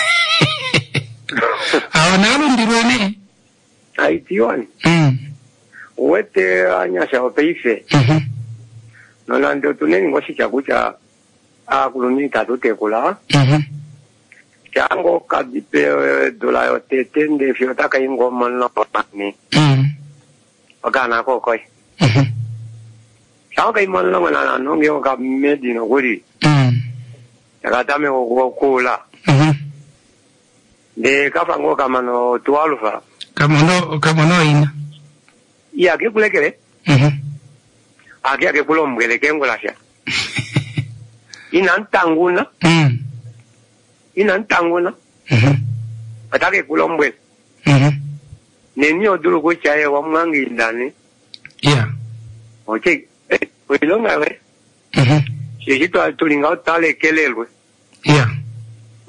awana lundirone
ai tiwani
mm
wete anyasha opeife
mhm
no lando tuneni ngoshi chakucha a kulumita tutekula
mhm
chango kadipe dola yo tetende fiota ka ingoma no pani
mhm
ogana ko koi
mhm
chango ka imon no na no ngeo ka medino guri
mhm
yakatame ko kula
mhm
de kapango kama no tualufa
kamono kamono ina
ya ke kulekele
mhm
akia ke kulombele kengola sha inantanguna
mhm
inantanguna
mhm
atake kulombele
mhm
neni odulu ko chaye wa mwangi ndani
yeah
oche wilonga we
mhm
shishito tulinga tale kelelwe
yeah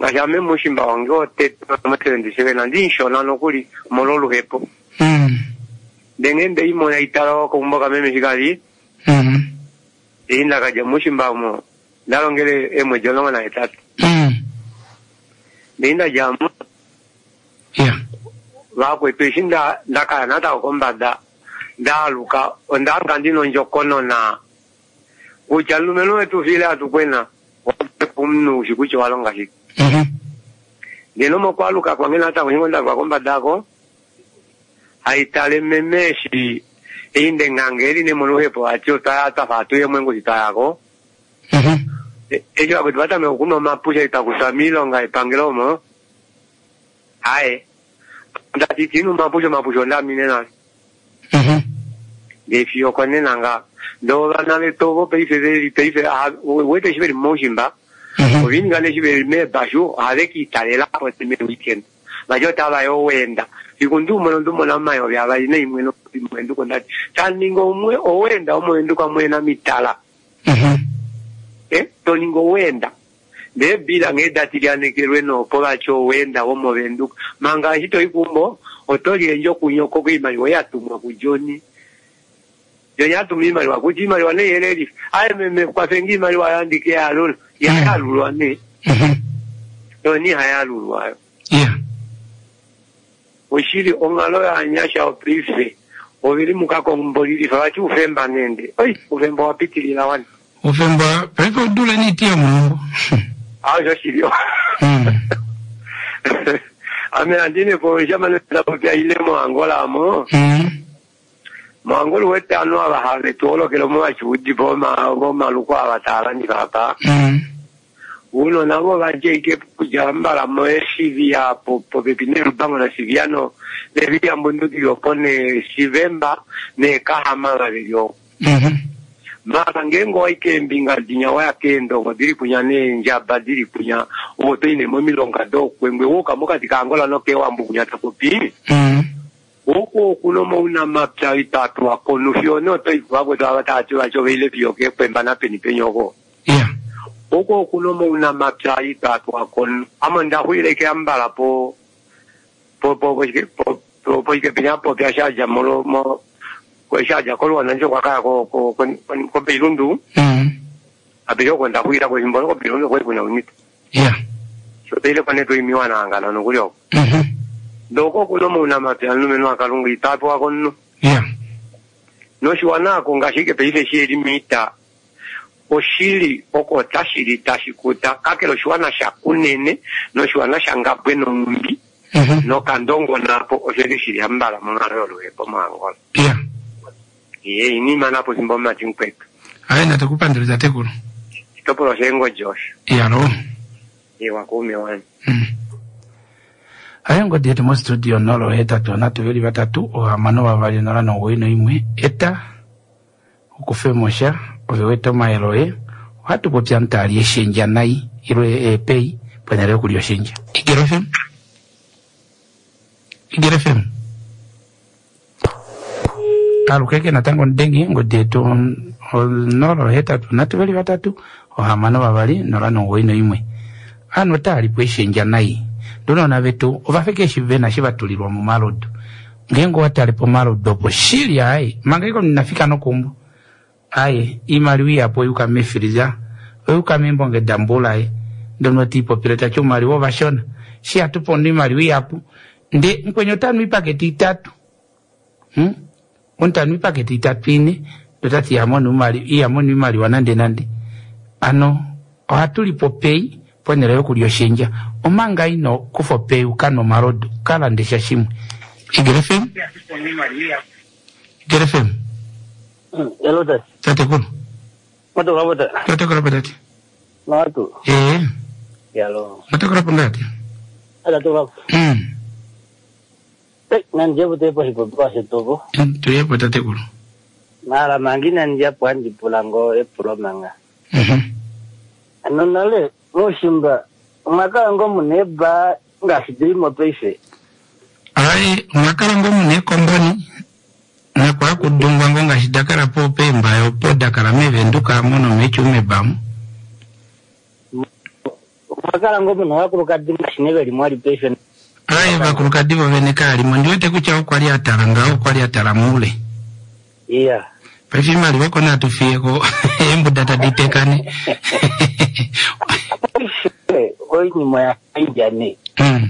Ngashame mushimba wange ote amatendisebena ndinshona nokuli mololo hepo.
Mm.
Dengende imona italo kumboka meme shikali.
Mhm.
Inda kaja mushimba mo. Ndalongere emwe jolonga na etatu.
Mm.
Ndinda jamu.
Yeah.
Wakwe peshinda ndaka nata kombada. Ndaluka ondanga ndino njokono na uchalumeno wetu vile atukwena kumnu shikucho walonga shiki.
Mhm.
Ndino mokwaluka kwa ngena hata kuhingonda kwa kombada ko haitale memeshi inde ngangeri ne muluhepo atyo tata fatu ye mwengo zitayako.
Mhm.
Ejo akuti bata me okuno mapusha itakusamilo nga ipangelomo. Hae. Ndati tinu mapusha mapusha ndamine na.
Mhm.
Defio kone nanga do na le togo peife de peife wete shiberi moshimba.
Mhm.
Ovini gane shiberi me basho avec italela pour le weekend. Bajo taba yo wenda. Ikundu mono ndumo na mayo bya bali ne imwe no imwendu kondati. Taningo mwe owenda omwendu kwa mwe na mitala.
Mhm.
Eh, toningo wenda. De bila ngeda tiriane kerweno pola cho wenda omo bendu. Manga hito ikumbo otori enjo kunyoko kwimali yatumwa kujoni. Yo yatumwa imali wa kujimali wa ne yereri. Aye meme kwa fengi imali wa yandike ya lulu. Ya ya lulu ane.
Mhm.
Yo ni haya lulu ayo.
Yeah.
Oshiri ongalo ya nyasha oprife. Ovili mukako mbolili fawachi ufemba nende. Oi, ufemba wapitilila wani.
Ufemba, peko dule ni tia mungu.
Ah, yo shirio.
Mm.
Ame andine po jama nenda popia ile mo Angola mo.
Mm.
Mo Angola wete anu abahale tolo ke lo mo achudi boma boma lukwa abatala ni papa.
Mm.
Uno nabo baje ke kujamba la mo esivia po po pepinero bango na siviano le via mundu dio pone sivemba ne kahama galio.
Mhm.
Mara ngengo ike mbinga dinya wa kendo ngodiri kunya ne njaba diri kunya oto ine mo milonga do kwengwe woka moka tikangola no ke wambu kunya takopi.
Mhm.
Oko kuno mo una mapta itatu akonufio no to ikwago da batatu acho vile pio ke pemba na peni penyoko.
Yeah.
Oko kuno mo una mapta itatu akon amanda huile ke ambala po po po po po po ke penya po pya shaja mo mo kwa shaja kwa wananjo kwa kaya kwa kwa kwa Bilundu.
Mhm.
Abiyo kwenda kuira kwa himbolo kwa Bilundu kwa kuna unit.
Yeah.
So tele kwa neto imiwa na angala no kulio.
Mhm.
Doko kuno mo una mapya nume no akalungu itatu akono.
Yeah.
No shiwana ko ngashike peile shiri mita. Oshili oko tashiri tashikuta kakelo shiwana shakunene no shiwana shangabwe no mbi.
Mhm.
No kandongo napo osheli shiri ambala mongaro lo epo mangola.
Yeah.
Ye ini mana po simbo matin kwek.
Aye natakupa ndiriza tekulu.
Topolo shengo Josh.
Yeah, no.
Ye wakumi wani.
Mm. Aye ngo dietu mo studio nolo heta tona tuveli batatu o amano babali nora no wino imwe eta ukufemosha oweto maeloe watu popya ntali eshenja nai irwe epei pwenere kulio shenja. Igero fem. Igero fem. Alukeke natango ndengi ngo dietu nolo heta tona tuveli batatu o amano babali nora no wino imwe. Ano tali pweshenja nai. Dono na vetu ovafeke shivena shivatulirwa mu marodo. Ngengo watali po marodo po shili ai. Mangeko ninafika no kumbu. Ai imaliwi apo yuka mefiriza. Yuka membonge dambula ai. Dono tipo pileta chumali wo vashona. Si atupo ndi maliwi apo. Nde mkwenye tanu ipaketi itatu. Hmm? Untanu ipaketi itatu ini. Dotati yamonu mali. Iyamonu mali wanande nande. Ano. Ohatuli po pei. Pwenye leo kulio shenja. Omanga ino kufo peu kano marodo kala ndesha shimwe. Igere fem? Igere fem?
Hello dad.
Tate kulu?
Mato kapata?
Tate kula patati?
Mato.
Eh?
Yalo.
Mato kula pangati?
Ada tu kap.
Hmm.
Tek nanje pute pa hipo pa setobo.
Tuye po tate kulu?
Nara mangi nanje puan di pulango e pulo manga.
Mhm.
Ano nale no shimba. Maka ngo muneba ngasidiri mo pese.
Ai maka ngo mune kombani. Na kwa kudungwa ngo ngashidakara po pemba yo poda kala mevenduka mono mechume bamu.
Maka nango muno wakulukadde mashine bali mwali patient
ayi bakulukadde bovenekali mwandiwete kucha okwali atalanga okwali atalamule
iya
pefimali wako natufiyeko embuda taditekane
oyi nyuma ya injane
mm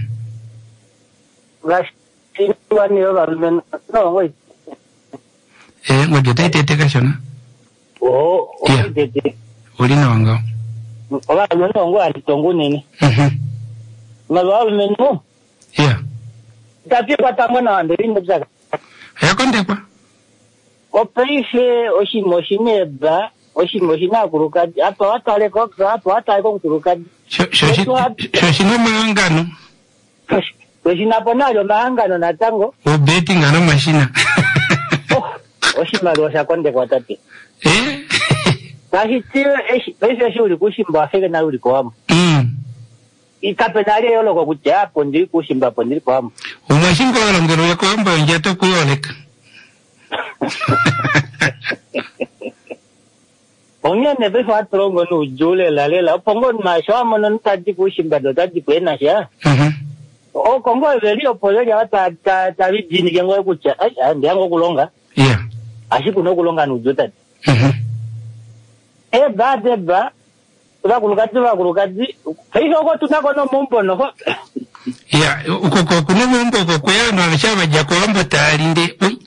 wani yo barumen no wait
eh ngoje taiteka shona
oh
yeah.
Tete
uli nongo
oba nongo ali tongo nini
mhm
ngalo menu
yeah
tapi kwa tamona ndiri ndaka
yakondekwa
opeise oshimoshimeba oshimoshina kurukadi apa watale ko apa watale ko kurukadi
sho sho sho shino mangano
oshina ponayo mangano na tango
obeti ngano mashina
oshimalo shakonde kwa tati
eh
kashi tiyo eshi pese shuri kushimba afeke na uri kwa
mm
ikapenali yolo kwa kutia hapo ndiri kushimba hapo ndiri kwa
umashingo walongero yako amba njato kuyoleka
Onye nebe fa trongo no jule la lela pongo ma shama no tadi kushimba do tadi kwena sha
mhm
o kongo veli opolo ya ta ta ta vidini kengo kucha ai ndiango kulonga
yeah
ashiku no kulonga no jota
mhm
e ba de ba ba kulukati ba kulukati kaiso ko tunako no mumbo no
yeah uko ko kuno mumbo ko kwano abashaba jako amba talinde oi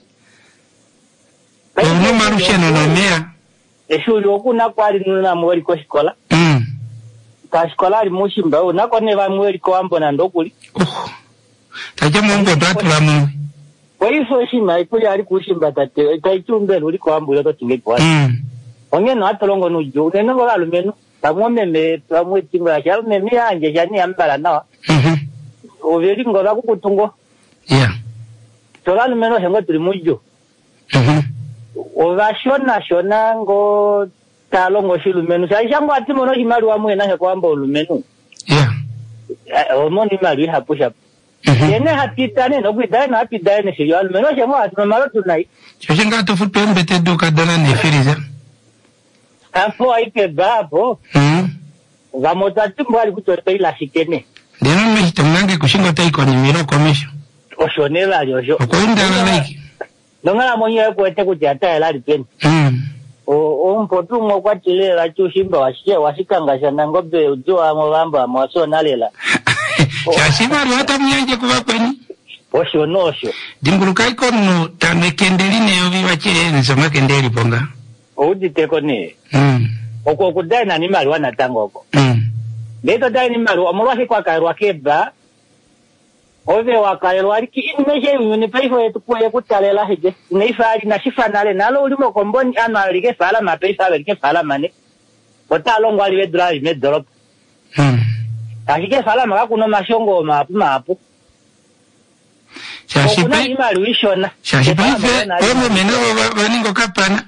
uno marusha no nomea
eshuri okuna kwali nuna mweli ko shikola
mm
ka shikola ali mushimba unako ne ba mweli ko ambona ndokuli
oh taje mumbo tatula mu
kaiso shima ikuli ali kushimba tate taitumbe uri ko ambuyo to tinge kwa
mm
onye no atolongo no jo ne no balumeno bamwe me bamwe timba ya me mi anje yani ambala na
mhm
overi ngola kukutungo
yeah
tolani meno hengo tuli mujo
mhm
ovashona shona ngo talongo shilumenu shaishango ati mono himali wa mwena he kwamba olumenu
yeah
omoni mali hapo shapo yene hapitane no kwidane na hapitane shyo alumenu shemo ati malo tunai
shoshinga to futu mbete duka dana ne firiza
hapo aipe babo
mhm
gamota timbali kutoto ila shikene
ndeno mmechitamnange kushinga taiko ni miro komisho
oshonela yosho
okwenda na like
nongala monye kwete kujata ela lipeni
mm
o mpotu ngo kwatile la chushimba washike washikangasha nangobe ujoa mobamba mwaso nalela
shashima rwata myanje kuba kweni
osho nosho
dimbulukai kono tamekendeli ne obi bachire nsoma kendeli ponga
uditeko ne
mm
oko kudai na ni mali wana tango oko
mm
leto dai ni mali amulwa kwa kairwa keba ove wakairwa aliki imeshe yuni paifo yetu kwa kutalela hije neifali na shifanale nalo ulimo komboni ana alike fala mapesa alike fala mane botalo ngwali we drive me drop
mm
ashike fala maka kuno mashongo mapu mapu
shashipa
imali wishona
shashipa ife omo meno baningo kapana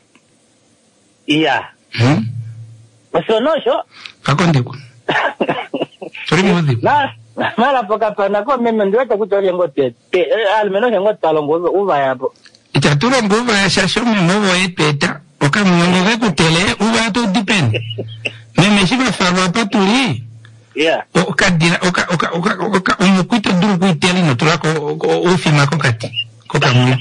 iya
mm
osonosho
kakondeko sori mudhi
na mara poka pana ko meme ndiwete kutoria ngote al menos ngo talongo uva yapo
itaturo nguva ya shashomi movo epeta okamungo ve kutele uva to depend meme shiba farwa patuli
yeah
okadira oka oka oka oka umukuito duru kuiteli no tulako ofima kokati kokamu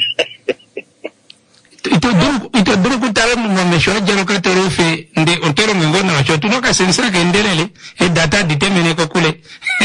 ito duru ito duru kutale mu mesho jero katerofe ndi otero ngona wacho tunoka sensa kendelele e data determine ko kule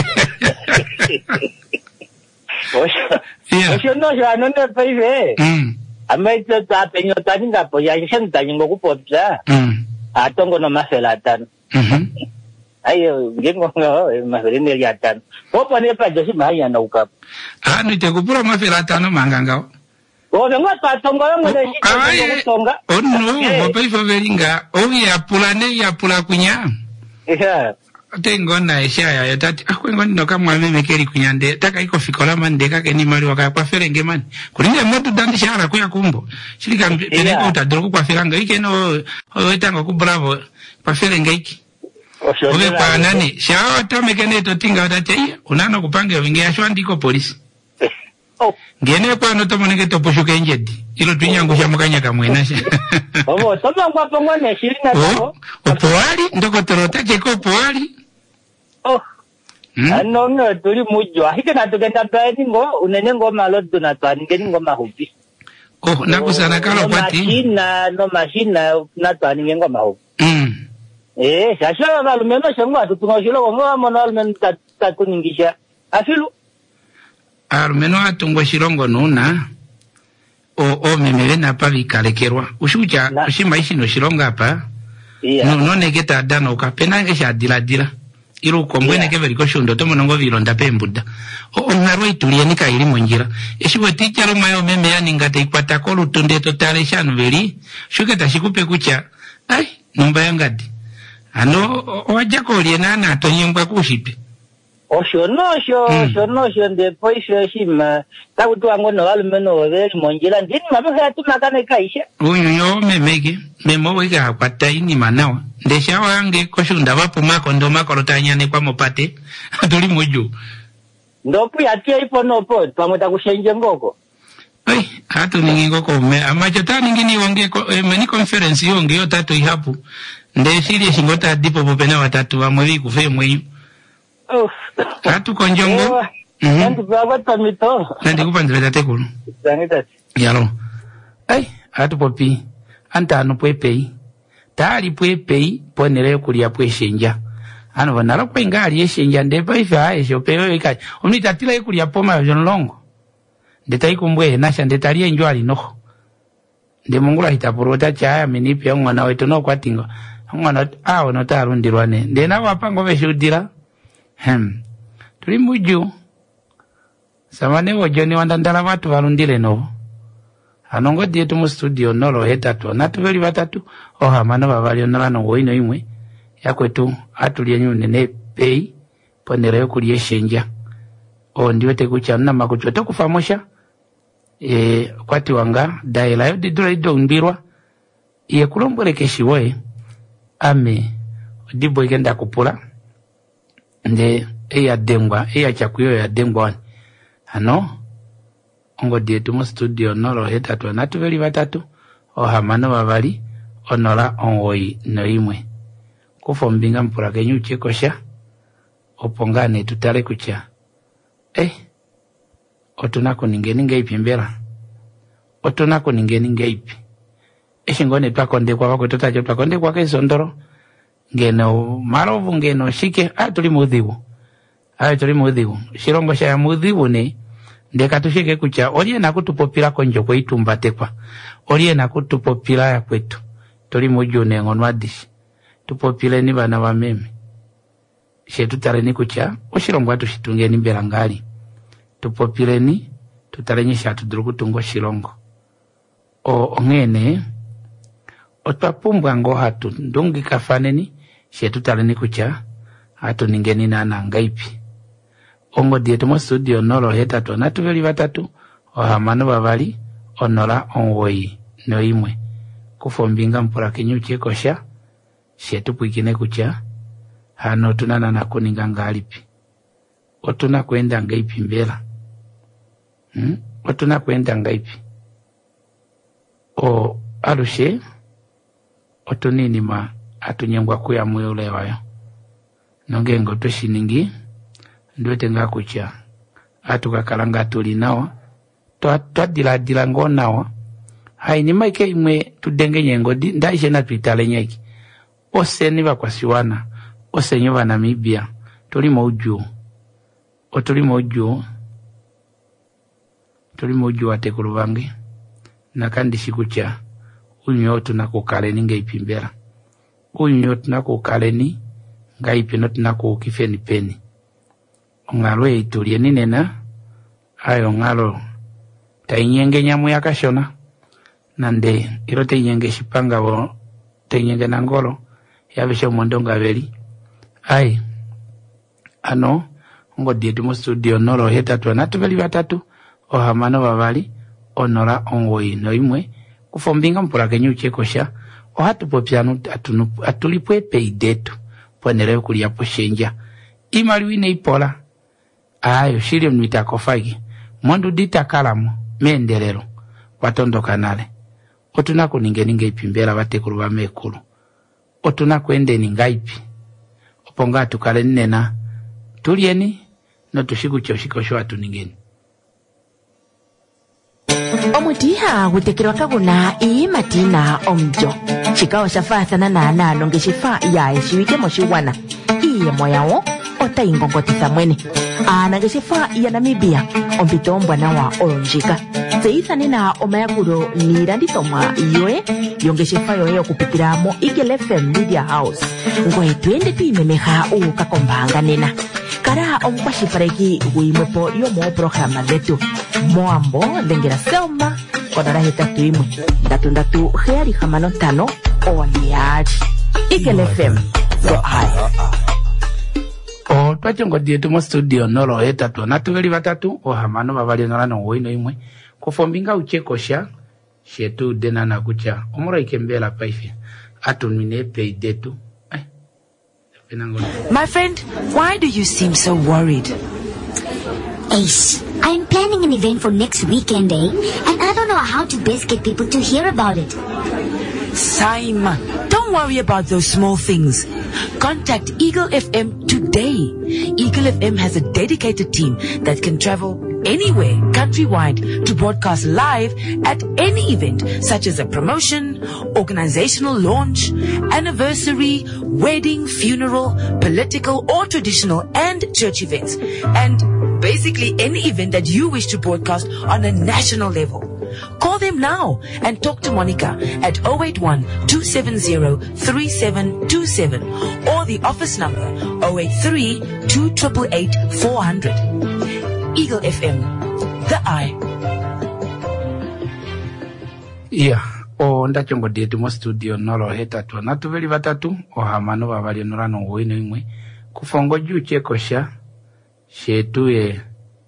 osho
yeah
osho no ya no ne paive
mm
amaita ta penyo taninga po ya shenta ngo kupopsa
mm
atongo no masela tan
mhm
ayo ngengo ngo maserene ya tan popo ne pa josi maya na ukap
ah nite kupura mafela tano manganga
o ngo ta tongo ngo ne shi tonga
oh no mapaifa veringa o ya pulane ya pula kunya
yeah
tengo na esha ya yatati akwengo ndo kama meme keri kunyande taka iko fikola mandeka ke ni mali waka kwa ferenge man kulinga moto dandi shara kuya kumbo shirika pele ko tadro kwa feranga ike no oitanga ku bravo kwa ferenge iki obe kwa nani shawa tamekene to tinga wadati unano kupanga wingi ya shwandi ko polisi
oh
ngene kwa no to moneke to poshuka njedi ilo tunyangusha mukanya kamwena sha
obo tomo kwa pongo ne shirina to
opoali ndoko torota ke ko opoali
oh ano ngo tuli mujwa hike na tukenda peni ngo unene ngo malo tunatwani ngeni ngo mahupi
oh nakusana kalo pati
machina no machina na twani ngo mahupi
mm
eh sasa balu meno shangwa tutungashilo ngo monal men tatuningisha afilu
arumeno atungwa shirongo nuna o o memele na pa vikalekerwa ushuja ushima ishi no shironga hapa yeah. no no negeta dano kapena ngesha dila dila iru kombwene yeah. Ke veriko shundo tomo nongo vilonda pembuda o onarwa itulia nika ili monjira eshiwe ticharo mayo meme ya ningate ikwata kolu tunde totale shanu veri shuketa shikupe kucha ai numba yangadi ano wajako ulienana atonyembwa kushipe
osho no osho mm. osho no osho ndepo isho shima takutu wango no alumeno waveli monjila ndini mabeka tu makane kaisha
uyu yo memeke memo wika hakwata ini manawa ndesha wange koshunda wapu mako ndo mako rotanyane kwa mopate atuli moju
ndopu ya tia ipo nopo pamoja kushenje ngoko
ai hatu ningi ngoko me amachota ningi ni wange e, meni conference yonge yo tatu ihapu ndeshiri shingota dipo popena watatu wa mwevi kufe mweyu
oh
hatu konjongo
mhm ndu baba tamito
nandi kupandira tekulu
zanita
yalo ai hatu popi anta anu pwepei tali pwepei ponere kulia pweshenja ano vanara kwengali yeshenja ndepa ife hae shopewe ikai omnita tila ikulia poma yonlongo ndeta ikumbwe nasha ndetali enjwali noho nde mungula hitapurota chaya minipi ya mwana wetu no kwa tingo mwana awo no tarundirwane nde na wapango veshudira hem tuli muju samane wojoni wandandala watu varundile novo anongo dietu mu studio nolo hetatu natuveli batatu oha mano bavali onalano woino imwe yakwetu atulie nyune ne pei ponere kulie shenja o ndiwe tekucha na makucho tokufamosha e kwati wanga daila yo didura ido mbirwa iye kulombole keshiwe ame dibo igenda kupula nde eya dengwa eya chakuyo ya dengwa ano ongo dietu mu studio nolo hetatu natuveli batatu oha mano bavali onola onwoi no imwe kufo mbinga mpura kenyu chekosha opongane tutale kucha eh otunako ningeni ngeipi mbera otunako ningeni ngeipi eshingone twakonde kwa wako totacho twakonde kwa kesondoro ngeno marovu ngeno shike atuli mudhibu ayo tuli mudhibu shirongo sha mudhibu ne ndeka tushike kucha olie na kutupopila konjo kwa itumbatekwa olie na kutupopila ya kwetu tuli mujune ngonwadishi tupopile ni bana wa meme shetu tareni kucha oshirongo atu shitungeni mbela ngali tupopile ni tutarenyesha tudruku tungo shirongo o ngene otwapumbwa ngo hatu ndungi kafaneni shetu tareni kucha hatu ningeni nana ngaipi ongo dietu mo studio nolo hetatu natuveli batatu ohamano babali onola onwoi no imwe kufo mbinga mpura kenyu chekosha shetu puikine kucha hano tunana na kuninga ngalipi otuna kwenda ngaipi mbela hmm? otuna kwenda ngaipi o arushe otunini ma atunyengwa kuya muyule wayo nongengo toshiningi ndwete nga kucha atukakalanga tuli nawa twadila dila ngo nawa haini maike imwe tudenge nyengo di ndaishe na tuitale nyeki ose niba kwa siwana ose nyoba Namibia tuli moju o tuli moju tuli moju atekulu bange nakandi shikucha unyo tunakukale ni ngeipimbera unyo tunakukale ni ngaipino tunakukifeni peni ongalwe itulie ninena ayo ngalo tainyenge nyamu yakashona nande iro tainyenge shipanga wo tainyenge nangolo yabisho mondonga veli ai ano ngo dietu mu studio nolo hetatu natuveli batatu ohamano babali onora onwoi no imwe kufombinga mpura kenyu chekosha ohatu popianu atunu atulipwe peidetu ponere kulia poshenja imaliwine ipola ayo shiri mwita kofagi mwandu dita kalamu mendelero watondo kanale otuna kuningeni ngeipimbera batekulu bamekulu otuna kwende ni ngaipi oponga tukale nena tulieni no tushiku choshiko shwa tuningeni
omutiha gutekirwa kaguna ii matina omjo chikao shafathana na analo ngeshifa ya eshiwike moshiwana iye moyawo ota ingongotitha mwene ana ngeshifa ya Namibia ompito ombwana wa olonjika seithanina omayakulo niilandithomwa yoe yongeshefa yoye okupitira mo Eagle F M Media House ngoye twende tuimemeha uukakombanga nena kala omukwashilipaleki guyimwepo yomoprograma dhetu moambo dhengela Selma konala hetatu imwe ndatu ndatu heyali hamano ntano oyali Eagle F M the eye.
O twachongo dietu mo studio nolo hetatu natu veli batatu o hamano babali nolano woino imwe kufombinga uchekosha shetu dena na kucha omura ikembela paifi atunmine pay detu.
My friend, why do you seem so worried?
Ace, I'm planning an event for next weekend, eh? And I don't know how to best get people to hear about it.
Simon, don't worry about those small things. Contact Eagle F M today. Eagle F M has a dedicated team that can travel anywhere countrywide to broadcast live at any event such as a promotion, organizational launch, anniversary, wedding, funeral, political or traditional and church events, and basically any event that you wish to broadcast on a national level. Call them now and talk to Monica at zero eight one, two seven zero, three seven two seven or the office number zero eight three, two eight eight, four hundred. Eagle F M, the eye.
Yeah, o ndachongo dietu mo studio nolo hetatu natu veli batatu o hamano babali nolano woino imwe kufongo juu chekosha shetu ye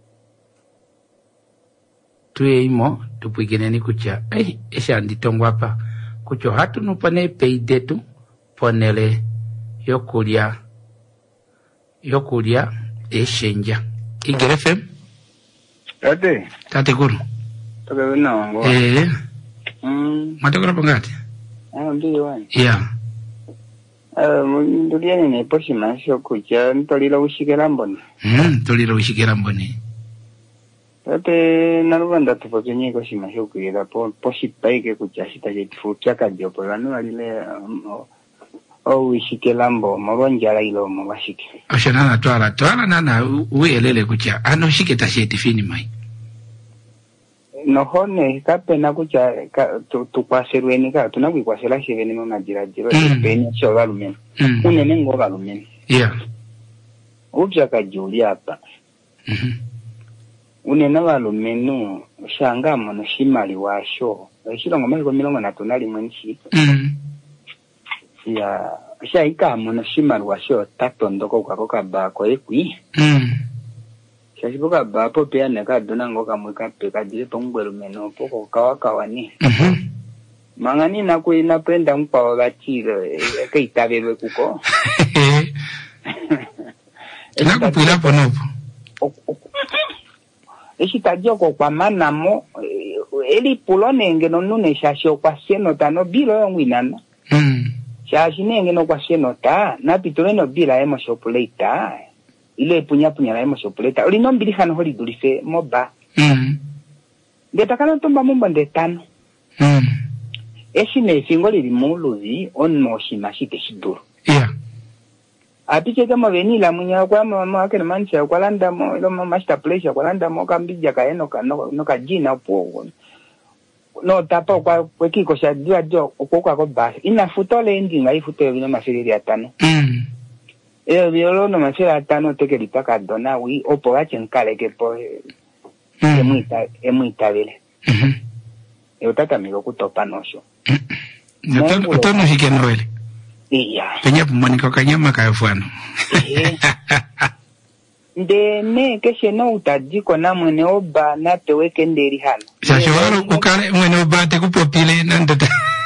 tuye imo tupuigeneni kucha eh esha nditongo hapa kucho hatu nupane pay detu ponele yokulia yokulia eshenja Eagle F M
Tate
tate kuru
Tate no
eh
mm
matokora pangati
ah ndiyo wani
yeah
eh ndulieni ne poshima sho kucha ntolila ushikela mboni
mm tolila ushikela mboni
Tate narubanda tupokenye koshima sho kuira po poshipaike kucha shita jetifukia kadio po lanu alile o ushikela mbo mabonjala ilo mabashike
ashana na twala twala nana uelele kucha ano shiketa sheti fini mai
no hone kapena kucha tukwaserweni ka tunakuikwasela sheveni mo majirajiro penya sho galumen unene ngo galumen
yeah
ubya kajuli hapa
mhm
unene galumenu shanga mono shimali washo eshiro ngoma ko milongo na tunali mwenshi
mhm
ya shaika mono shimali washo tatondoko kwa koka ba ko ekwi
mhm
Shashibuka bapo pia neka dona ngoka mweka peka jile pongwelu meno poko kawa kawa ni.
Mhm.
Mangani na kui napenda mpa wagachiro eke itabewe kuko.
Naku pula ponopo.
Eshi tajoko kwa mana mo eli pulone ngeno nune shashio kwa sieno tano bilo yongwinana.
Mhm.
Shashine ngeno kwa sieno ta na pituleno bila emo shopuleta. Ile punya punya la emo shopuleta uli nombili hano holi dulise moba
mhm
ndeta kana tomba momba ndetano
mhm
eshi ne fingo li muluzi onno shima shite shiduru
yeah
apike kama venila munya kwa mama wake na mancha kwa landa mo ilo mama shita pleasure kwa landa mo kambija ka eno ka no, no ka jina po no tapa kwa kwekiko sha dio dio okoko ko basi ina futole ending ai futole vino masiri ya tano
mhm
e violo no masiri tano teke litaka dona wi opo gachen kale ke po
mhm
emuita emuita vile
mhm
e utata amigo kutopa nosho
Noto noto no shike noele
iya
penya pumaniko kanyama ka fano
nde ne keshe no utajiko na mwene oba na teweke nderi hano
shashwaro ukale mwene oba te kupopile nandata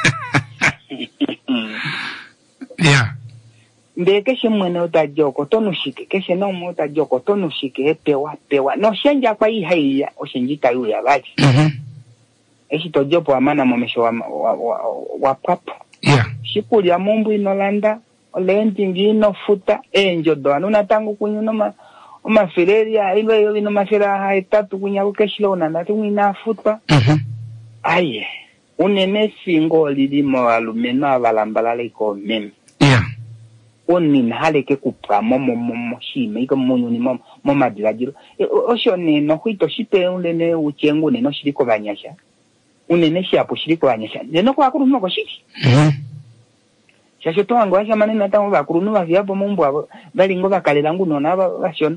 yeah
nde keshe mwene utajoko tonushike keshe no mwene utajoko tonushike pewa pewa no shenja kwa hii haiya oshenjita yu ya bali
mhm
eshi tojopo amana momesho wa wa, wa, wa papo
yeah
shikuli ya mumbu inolanda olendi ngino futa enjo do anuna tangu kunyuno ma uma fereria iba yo vino mafera ha etatu kunya ukeshilona na tumina futwa
Mhm.
aye unene singo lilimo alumeno abalambalale ko meme
Yeah.
onni haleke kupra momo momo shime iko munyu ni momo moma dilajiro osho ne no hito shipe unene uchengu ne no shiriko banyasha unene shapo shiriko banyasha neno kwa kuru moko shiki
Mhm.
shasho to wangu asha manene tamu bakuru no bavyabo mumbu abo bali ngo bakalela nguno naba bashona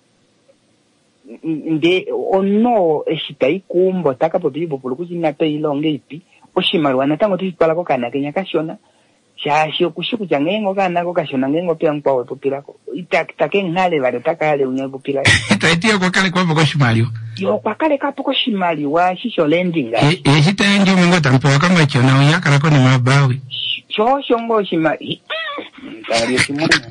nde ono eshita ikumbo takapo bibo pulukuchina pe ilonge ipi oshimarwa natango tishipala ko kana kenya kashona shasho kushuku changengo kana ko kashona ngengo pia nkwawe popilako itakitake ngale bale takale unyebu pila
Taitia kwa kale kwa boko shimario.
yo kwa kale kapo ko shimali wa shisho lendinga
E, e shita ndio mungo tampo kama chona unyaka rako ni mabawi.
sho shongo shimali kali kimuna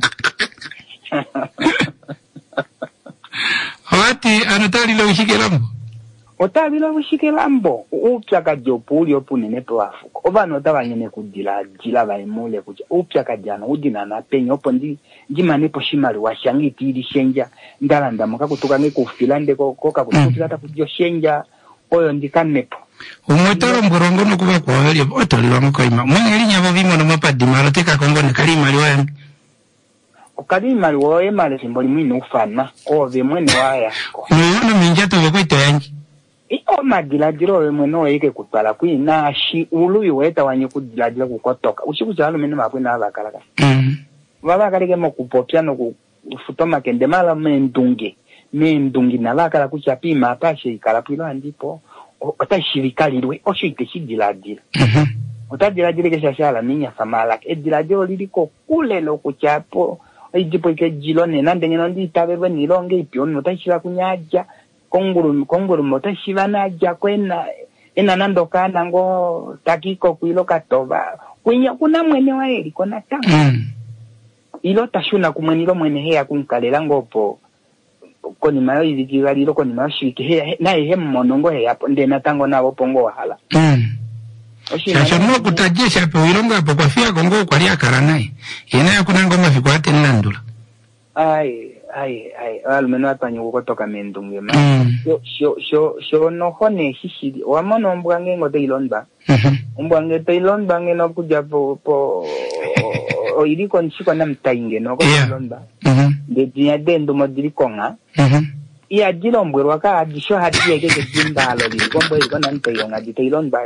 Wati anotali lo ushike lambo.
otabila bushike lambo upyaka jopuli opunene pe wafuko obano tabanyene kudila jila baimule kucha upyaka jana udina na penyo opo ndi ndimane po shimali washangi tiri shenja ndala ndamuka kutuka nge kufilande ko koka kutuka ta kujyo shenja oyo ndikanepo
Umwetoro mburongo no kuba kwa hali otoli wangu kwa ima. Mwengeli nyabo vimo no mapa dimaro teka kongo ni kalima liwa.
okalima liwo emale simboli mwini ufana ove mwene waya
Nyono minjato weko ito yanji.
iko madilajiro we mwene yeke kutwala kwina shi uluyu weta wanye kudilajiro kukotoka ushiku chalo mene makwina abakalaka
Mhm.
baba kaleke mo kupopya no kufutoma kende mala mendunge mendungi na bakala kuchapi matashe ikala pilo andipo otashirikalirwe oshite shidilajiro
Mhm.
otadilajiro ke shashala ninya samala edilajiro liliko kule lo kuchapo ijipo ke jilone nandenge no nditabe benilonge ipyo no tashira kunyaja konguru konguru motashiva naja kwena ena nandoka nango takiko kuilo katoba kwinya kuna mwene wa eli kona tanga
Mhm.
ilo tashuna kumwenilo mwene heya kunkalela ngopo koni mayo izikigalilo koni mayo shike heya na ihe monongo heya ndena tango nabo pongo wahala
Mhm. Shasho no kutajesha pe wilonga po kwa fia kongo kwa lia karanai. Yena ya kuna ngoma fikwate nilandula.
ai ai ai almeno atanyo kutoka mendunge ma
Mhm.
yo sho sho sho no hone hishidi wamono ombwange ngote ilonba
Mhm.
ombwange te ilonba ngeno kuja po po o iliko nshiko na mtainge no ko
Yeah.
ilonba
Mhm.
de dia dendo modiko nga
Mhm.
iya jilombwe waka adisho hadiye ke jimbalo li kombo iko na ntayo nga dite ilonba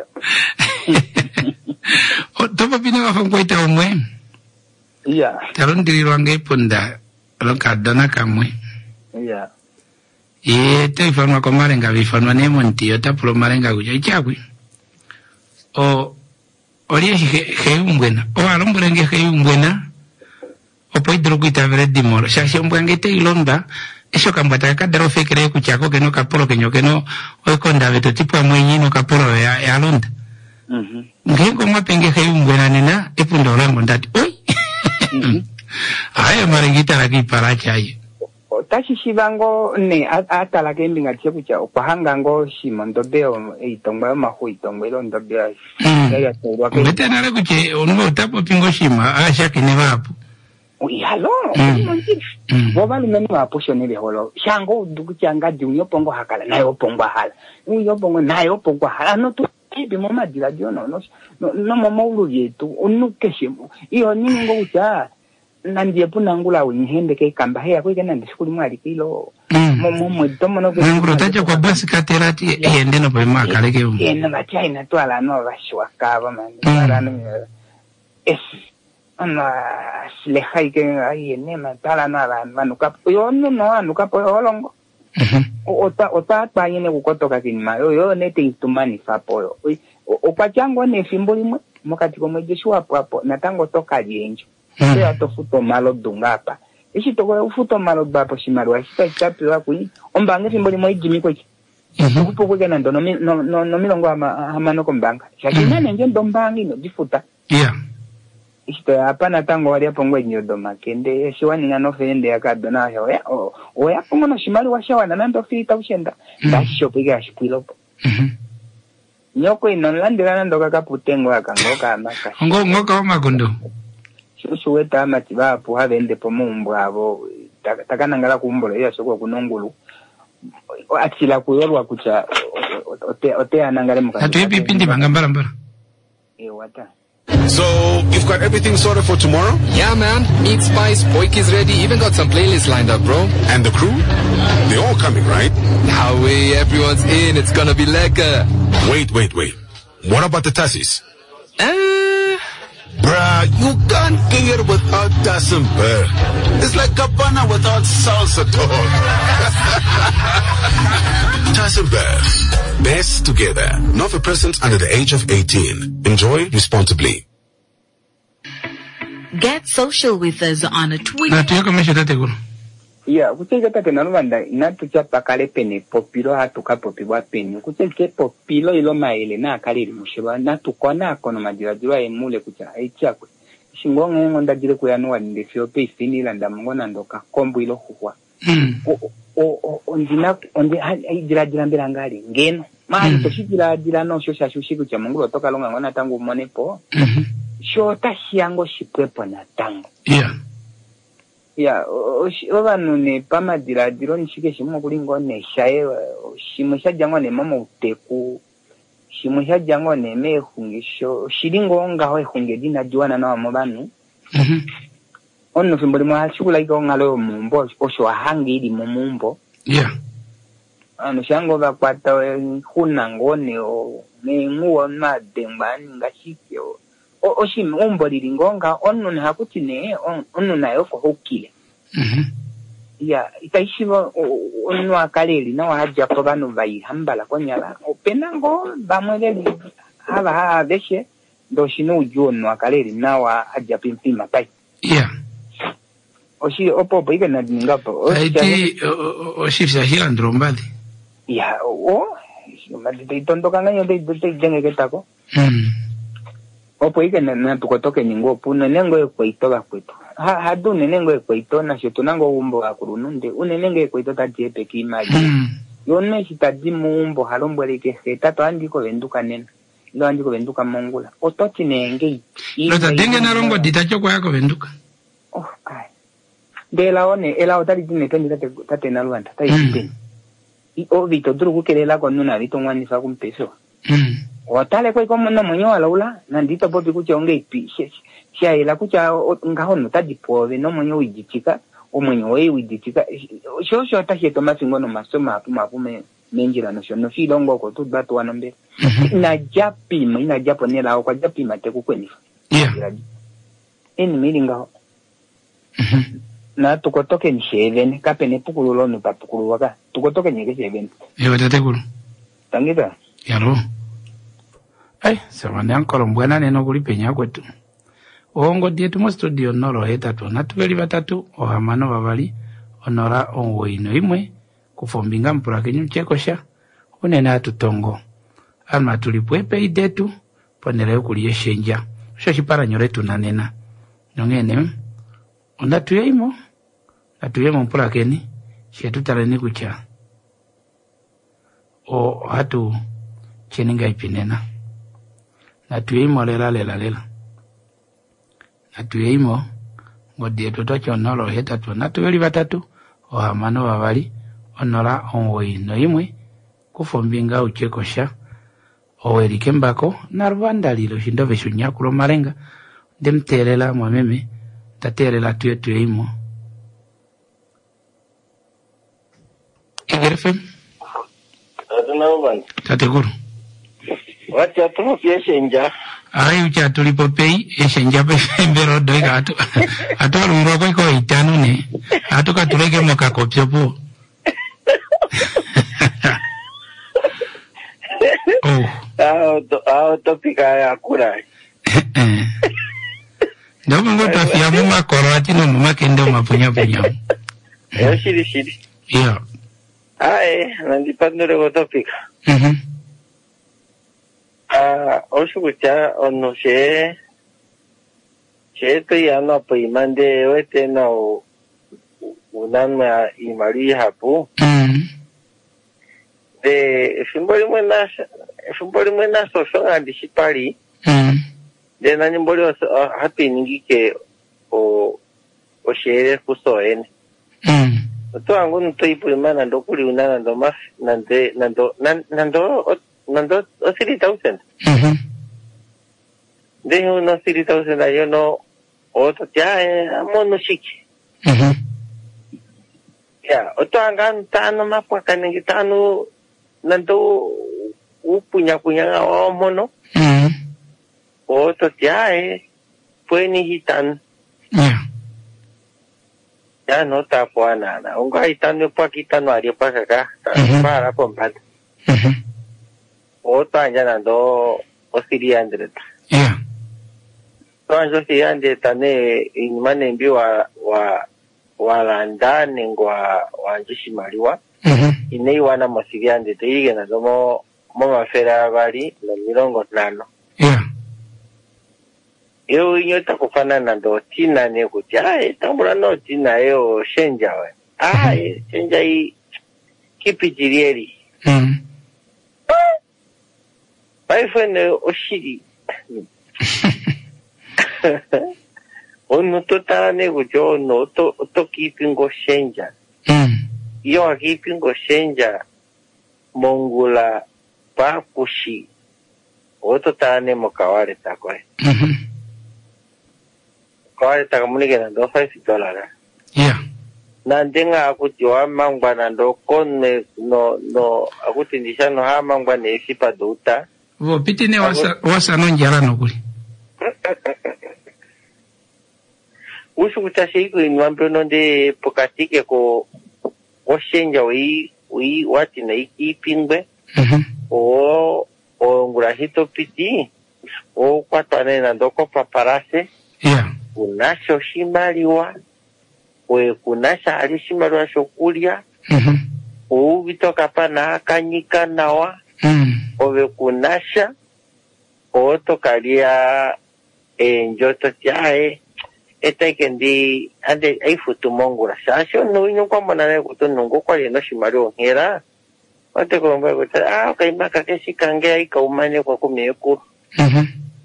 O topa pina wa fangwa ita umwe.
iya
Talon diri ruange punda. Alon kadona kamwe.
iya
Ye te ifanwa ko marenga bifanwa ne monti ota pulo marenga kuja ichakwi. O olie he he umbwena. O alombrenge he umbwena. O poi drogu ita veredi moro. Shashi umbwenge te ilonda. Eso kambata kadaro fekere kuchako que no kapolo que no que no o konda veto tipo amwenyi no kapolo ya ya alonda.
mhm
Ngengo mapenge he umbwena nina e pundo rango ndati. Oi.
mhm
Ayo marengita laki paracha ayo.
tashi shivango ne atala ke mbinga tseku cha opahanga ngo shimondo beo eitongwa mahu itongwa lo ndobya ya tongwa ke
Mbete nare kuche ongo tapo pingo shima asha kine vapo.
uyalo
Mm.
bo bali meni wapo shone le holo shango duku changa dunyo pongo hakala nayo pongo hala uyo pongo nayo pongo hala no tu ibi mama dila dio no no no mama ulu yetu unuke shimo iyo ningo ucha nandie punangula unyihende ke kamba heya kwike nandi shukuli mwali kilo mo mo mo tomo no
Nguro tacho kwa basi katerati ende no pema kaleke um.
ena bacha ina twala no bashwa kaba man para no es ana sleha ike ai ene matala na la manuka yo no no anuka po olongo ota ota pa yene kukotoka kinima yo yo nete itumani fapo yo o kwa chango ne fimboli mwe mokati ko mwejeshi wapo hapo natango toka jenjo ya to futo malo dungapa ishi to ko futo malo bapo shimarwa shita chapi wa kui ombange fimboli mwe jimi ko kupo ko kana ndo no no no milongo ama amano ko mbanga shakina nje ndo mbangi no difuta
yeah
isto hapana tango wali hapo ngwe nyodo makende shiwani ngano fende yakadona yo ya o ya pongo no shimali washawana nando fita ushenda dasho piga shipilopo nyoko inonlandira nando kakaputengo akangoka amaka
ngo ngoka wa magondo
shushu weta amati bapo habende po mumbwa abo takanangala kumbolo ya soko kunongulu atila kuyorwa kucha ote ote anangale mukandi
atu ipindi bangambara mbara
eh wata.
So, you've got everything sorted for tomorrow?
Yeah, man. Meat spice, poik is ready. Even got some playlists lined up, bro.
And the crew? They're all coming, right?
Now way everyone's in. It's gonna be lekker.
Wait, wait, wait. What about the tassis?
Uh...
Bruh, you can't get it without Tassim Bear. It's like Cabana without salsa dog. Tassim Bear. Best together. Not for persons under the age of eighteen. Enjoy responsibly.
Get social with us on a Twitter.
Na tuyo kama shata teguru.
Yeah, kucheka tate narubanda inatucha pakale pene popilo hatuka popibwa pene. Kucheke popilo ilo maile na akaliri mushiba na tukona kono majiradura emule kucha aichakwe. Shingonga ngonda jire kuyanua ndefio pe isini landa mngona ndoka kombu ilo huwa.
Mm.
O o o ndina onde jira jira mbira ngali ngeno. Mali mm. toshijira jira no shosha shushiku cha mungu toka longa ngona tangu monepo.
Mhm.
Shota shiango shipwepo na tango.
Yeah.
Ya, oba nune pama dira diro nishike shimo kulingo ne shae shimo shajango ne mama uteku shimo shajango ne me hungisho shilingo nga ho hungeji na juana na mabanu
Mhm.
Onno fimboli mwa shukula iko ngalo mumbo osho ahangi idi mumbo.
Yeah.
Ano shango ba kwata huna ngone o ne nguo na dembani ngashike o o shimo umboli lingonga onno ne hakuti ne onno nayo ko hokile.
Mhm.
Ya itaishiwa onno akaleli na waja ko banu vai hambala konyala openango bamweleli hala ha deshe ndo shino ujono akaleli na wa aja pimpima pai.
Yeah.
Oshi opo boiga na dingapo.
Aiti oshifisa hila ndrombali.
Ya o madite tondo kanga yo de de jenge ketako.
Mm.
Opo ike na na tukotoke ningo puna nengo ekweitoga kwetu. Ha hadu nengo ekweito na shotunango umbo akurununde unenenge ekweito tajepe kimaji.
Mm.
Yone shitaji muumbo halombo leke heta to andiko venduka nena. Ndo andiko venduka mongula. Ototi nenge.
Lota denge na rongo ditacho kwa yako venduka.
Oh ai. De la one ela otari tine tendi tate tate na luanda tai tine. I o vito drugu kelela con una vito ngwani fa kun peso.
Mm.
O tale koi como na monyo ala ula nandito popi kucha onge ipi. Sia ela kucha ngaho no tadi pove no monyo wijichika o monyo we wijichika. Sho sho ta hieto masingo no masoma apu mapu me menjira no sho no fi longo ko tu batu wanombe. Na japi ma ina japo nela o kwa japi mate ku kweni.
Yeah.
Eni miringa.
Mhm.
Na tukotoke ni seven kapene pukulu lo no papukulu waka tukotoke ni seven
Ewa tateguru.
Tangita
Yaro. Ay, sabane ankolo mbwana neno kulipenya kwetu. Ongo dietu mo studio noro hetatu na tubeli batatu ohamano babali onora onwoino imwe kufombinga mpura kenyu chekosha unena atutongo alma tulipwepe idetu ponere kuliye shenja sho shipara nyoretu nanena nyongene onda tuyeimo atuyemo mpura keni shetu taleni kucha o hatu cheninga ipinena na tuyeimo lela lela lela na tuyeimo ngodi tutocho nolo hetatu na tubeli batatu ohamano babali onora onwoino imwe kufombinga uchekosha owerike mbako na rwanda lilo shindove shunyakulo marenga ndemtelela mwameme taterela tuye tuyeimo Egerefem
Aduna uban
tateguru
wacha tumo pia shenja
ai ucha tulipo pei eshenja pe mbero doiga atu atu alumro kwa iko itanu ne atu katuleke moka kopyopo oh
ah to ah to pika ya kura
ndo mungo tafia muma korati no muma kendo mapunya punya
eh shiri shiri
iya
ai nandi pandore go topika
mhm
ah oshukucha ono she she to ya no pa imande wete no unanma imari hapo
mhm
de fimboli mwena fimboli mwena so so andi shipari
mhm
de nani mboli happy ningi ke o o shere kuso en
Mm.
Oto angu nto ipurima nando kuri una nando mas nande nando nando nando o three thousand.
Mhm.
De uno three thousand ayo no oto ya eh mono shiki.
Mhm.
Ya, oto angan tano mapwa kanengi tano nando upunya punya o mono.
Mhm.
Oto ya eh fue ni hitan.
Yeah.
Ya no ta po nana. Unga hitan yo pa kita no ari pa kaka. Para pompat.
Mhm.
Oto anja nando o three hundred.
Yeah.
So anjo three hundred tane imane mbi wa wa walandane ngwa wanjishimaliwa.
Mhm.
Inei wana mo three hundred ige na domo mo mafera bali na mirongo tano.
Yeah.
Yo inyota kufanana ndo tina ne kuti ai tambula no tina yo shenja we ai shenja i kipi jirieri
Mhm.
pai fene oshiri ono totara ne gujo no to to kipingo shenja
Mhm.
yo kipingo shenja mongula pa kushi oto tane mokawale takwe
Mhm.
kawale takamulike na ndo five dollars.
Yeah.
Na ndenga akuti wa mangwa na ndo kone no no akuti ndishano ha mangwa ne isipa douta.
Vo pitine wasa wasa no njala no kuli.
Usu kutashi iku inuambro nonde pokatike ko oshenja ui ui wati na iki pingwe.
Mhm.
O o ngurahito piti o kwatane na ndoko paparase.
Yeah.
Kunasho shimaliwa. We kunasha alishimaliwa shokulia.
Mhm.
O vitoka pana akanyika nawa.
Mhm.
Ove kunasha. O tokalia enjoto tiae. Ete kendi ande aifutu mongura. Sasho no ino kwa manane kutu nungu kwa yeno shimaliwa ngera. Wate kumbe kutu ah kaimaka kesi kange aika umane kwa kumekuru.
Mhm.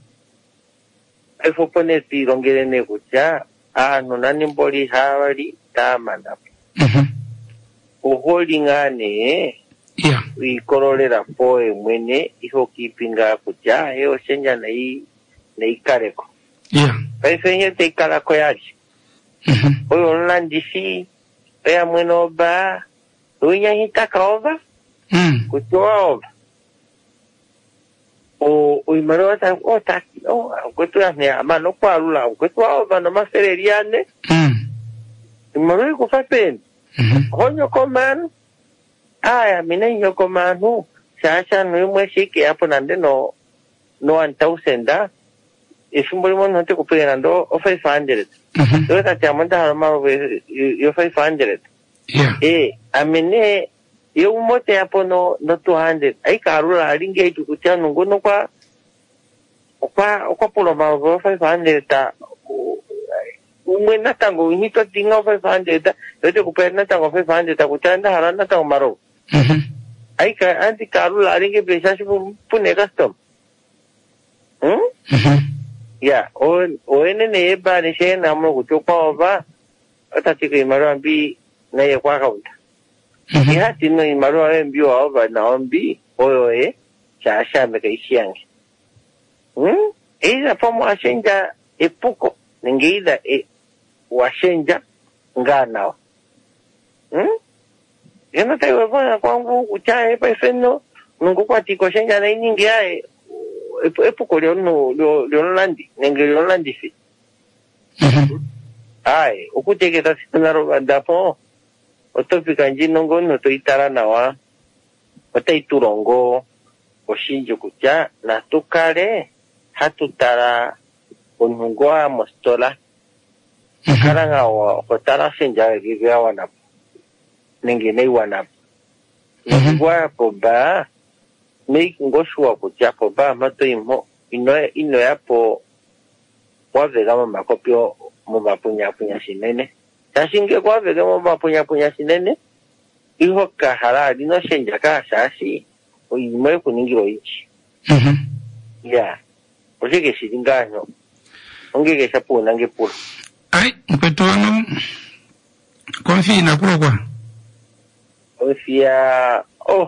Aifu pone tirongere ne kucha. Ah, no nani mboli hawali tamana.
Mhm.
Uholi ngane.
Yeah.
Ikorolera poe mwene iho kipinga kucha. Heo shenja na i na ikareko.
Yeah.
Paifenye te ikarako yaji.
Mhm.
Oyo onlandisi. Pea mweno ba. Uinya hitaka ova.
Mhm.
Kutua ova. O uimaro ata o taki o kutua ne amano kwa lula. Kutua ova no mafereriane.
Mhm.
Uimaro iko fapen.
Mhm.
Honyo komanu. Aya, mine nyoko manu. Sasa no imwe shiki hapo nande no no one thousand da. Ifumbuli mo nante kupige nando o five hundred.
Mhm.
Yo ta chamanda harama yo five hundred.
Yeah.
Eh, amene yo umote hapo no no two hundred. Ai karula alinge itu kutia nungu no kwa kwa kwa pulo ma five hundred ta umwe natango hito tinga five hundred ta yote kupere natango five hundred ta kutanda harana ta maro.
Mhm.
Ai ka anti karula alinge pesa pune custom. Hmm?
Mhm.
Ya, o o ene ne eba ne she na mo kutopa ova ata tiko imaro ambi na ye kwa kaunta.
Mhm.
Ya tino imaro ambi ova na ambi oyo e cha sha me kai shiangi. Hmm? Ila pomo ashenja epuko ningeida e washenja ngana. Hmm? Yana tayo bana kwangu kuchae pa feno nungu kwa tiko shenja na iningi ae epuko lyono lyolandi nenge lyolandi fi.
Mhm.
Ai okutegeta sinaro bandapo otopika njinongo no toitara nawa otaiturongo oshinjo kutya na tukale hatutara onungo a mostola karanga wa kotara senja gigya wana nenge nei wana ngwa poba make ngoshua kutya poba mato imo ino ino yapo wavega mo makopio mo mapunya punya sinene tashinge kwavega mo mapunya punya sinene iho kahara dino senja ka sasi o imo kuningiro ichi.
Mhm.
Ya ojege sidingano ongege sapuna ngepula
Ai, mpeto ano Confina kwa kwa.
Ofia oh.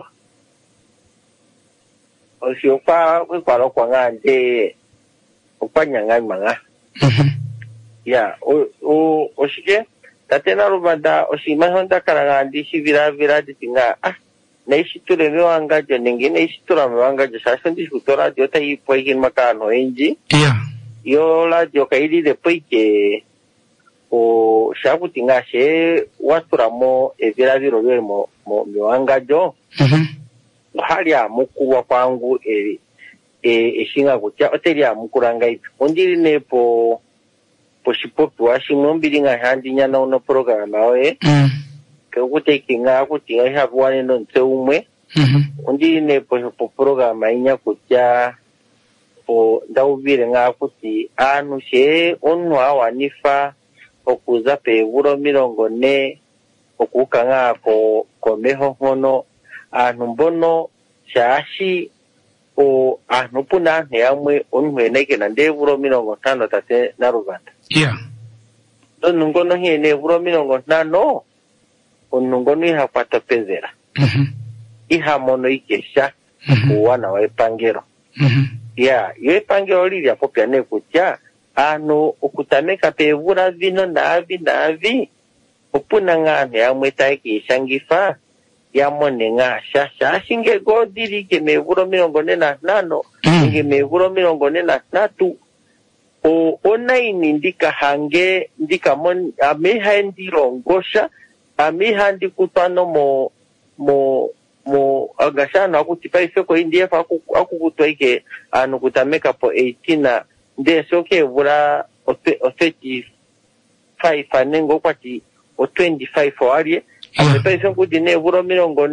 Ofia kwa kwa lo kwa ngande. Kwa nyanga manga.
Mhm.
Ya, o o oshike tatena rubanda oshima honda karangandi shivira vira ditinga ah neishiture mewanga jo ningi neishitura mewanga jo sashondi shutora jo tai poikin makano enji.
Yeah.
Yo la jo kaidi de poike o shakutinga she waturamo evira viro vyo mo mo mewanga jo.
Mhm.
Hali ya mukubwa kwangu e e eshinga kutia oteri ya mukuranga ipi ondiri nepo poshipopi washimombiri nga handi nyana uno programa oe
mm.
ke ukuteki nga akutinga hapuwane no nse umwe
mhm
ondiri nepo po programa inya kutia po ndaubire nga akuti anu she onu awanifa okuza pe uro mirongo ne okuka nga ko komeho hono anu mbono shashi o anu puna neyamwe onweneke na ndevuro mirongo tano tate na rubanda.
Yeah.
Don nungono hiene vuro mirongo tano onungono iha kwata pezera.
Mhm.
Iha mono ikesha uwana wa ipangero.
Mhm.
Yeah, yo ipangero lili apopya ne kutia anu ukutameka pe vura vino na avi na avi opuna nga neyamwe taiki ishangifa ya mone nga shasha shinge godiri ke mevuro mirongo nena nano nge mevuro mirongo nena natu o onaini ndika hange ndika mon ameha ndilongosha ameha ndikutano mo mo mo agashana akutipa ifeko indie fa akukutwaike anu kutameka po eighteen nde soke vura o thirty-five anengo kwati o twenty-five wali amepeso kudine vuro mirongo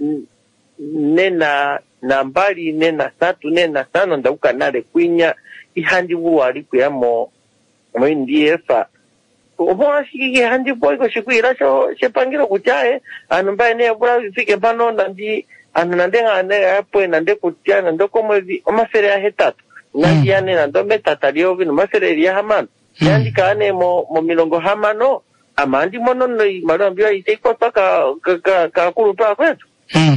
nena nambali nena tatu nena tano ndauka nale kwinya ihandi buwali kuyamo mwindi efa omo shiki handi boy ko shikuira sho shepangiro kuchae anumba ne bura fike pano nandi anandenga ne apo nande kutia nando como omafere ya hetatu nandi ane nando metatalio vino mafere ya hamano yandi kane mo mo milongo hamano amandi mono no marambia iteko paka ka ka kurupa kwetu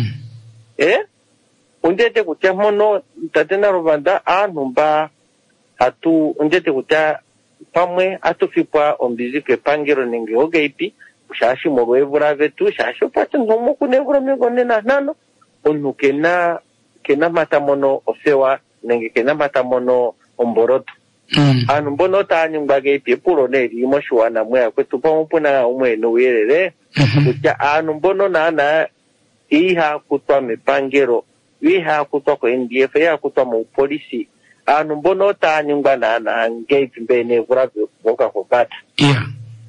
eh undete kutia mono tatena rubanda anumba atu undete kutia pamwe atufipwa ombizike pangiro ninge ogeipi shashi morwevura vetu shashi pata ngomo kunevura mingone na nano onukena kena matamono ofewa ninge kena matamono omboroto mm. anu mbono tanyu mbageipi puro neri imoshuana mwe kwetu pamupuna umwe no wirere mm-hmm. kutia anu mbono nana iha kutwa mipangiro iha kutwa ko N D F iha kutwa mu polisi anu mbono tanyu ngana na ngeipi mbene vura boka kokata
yeah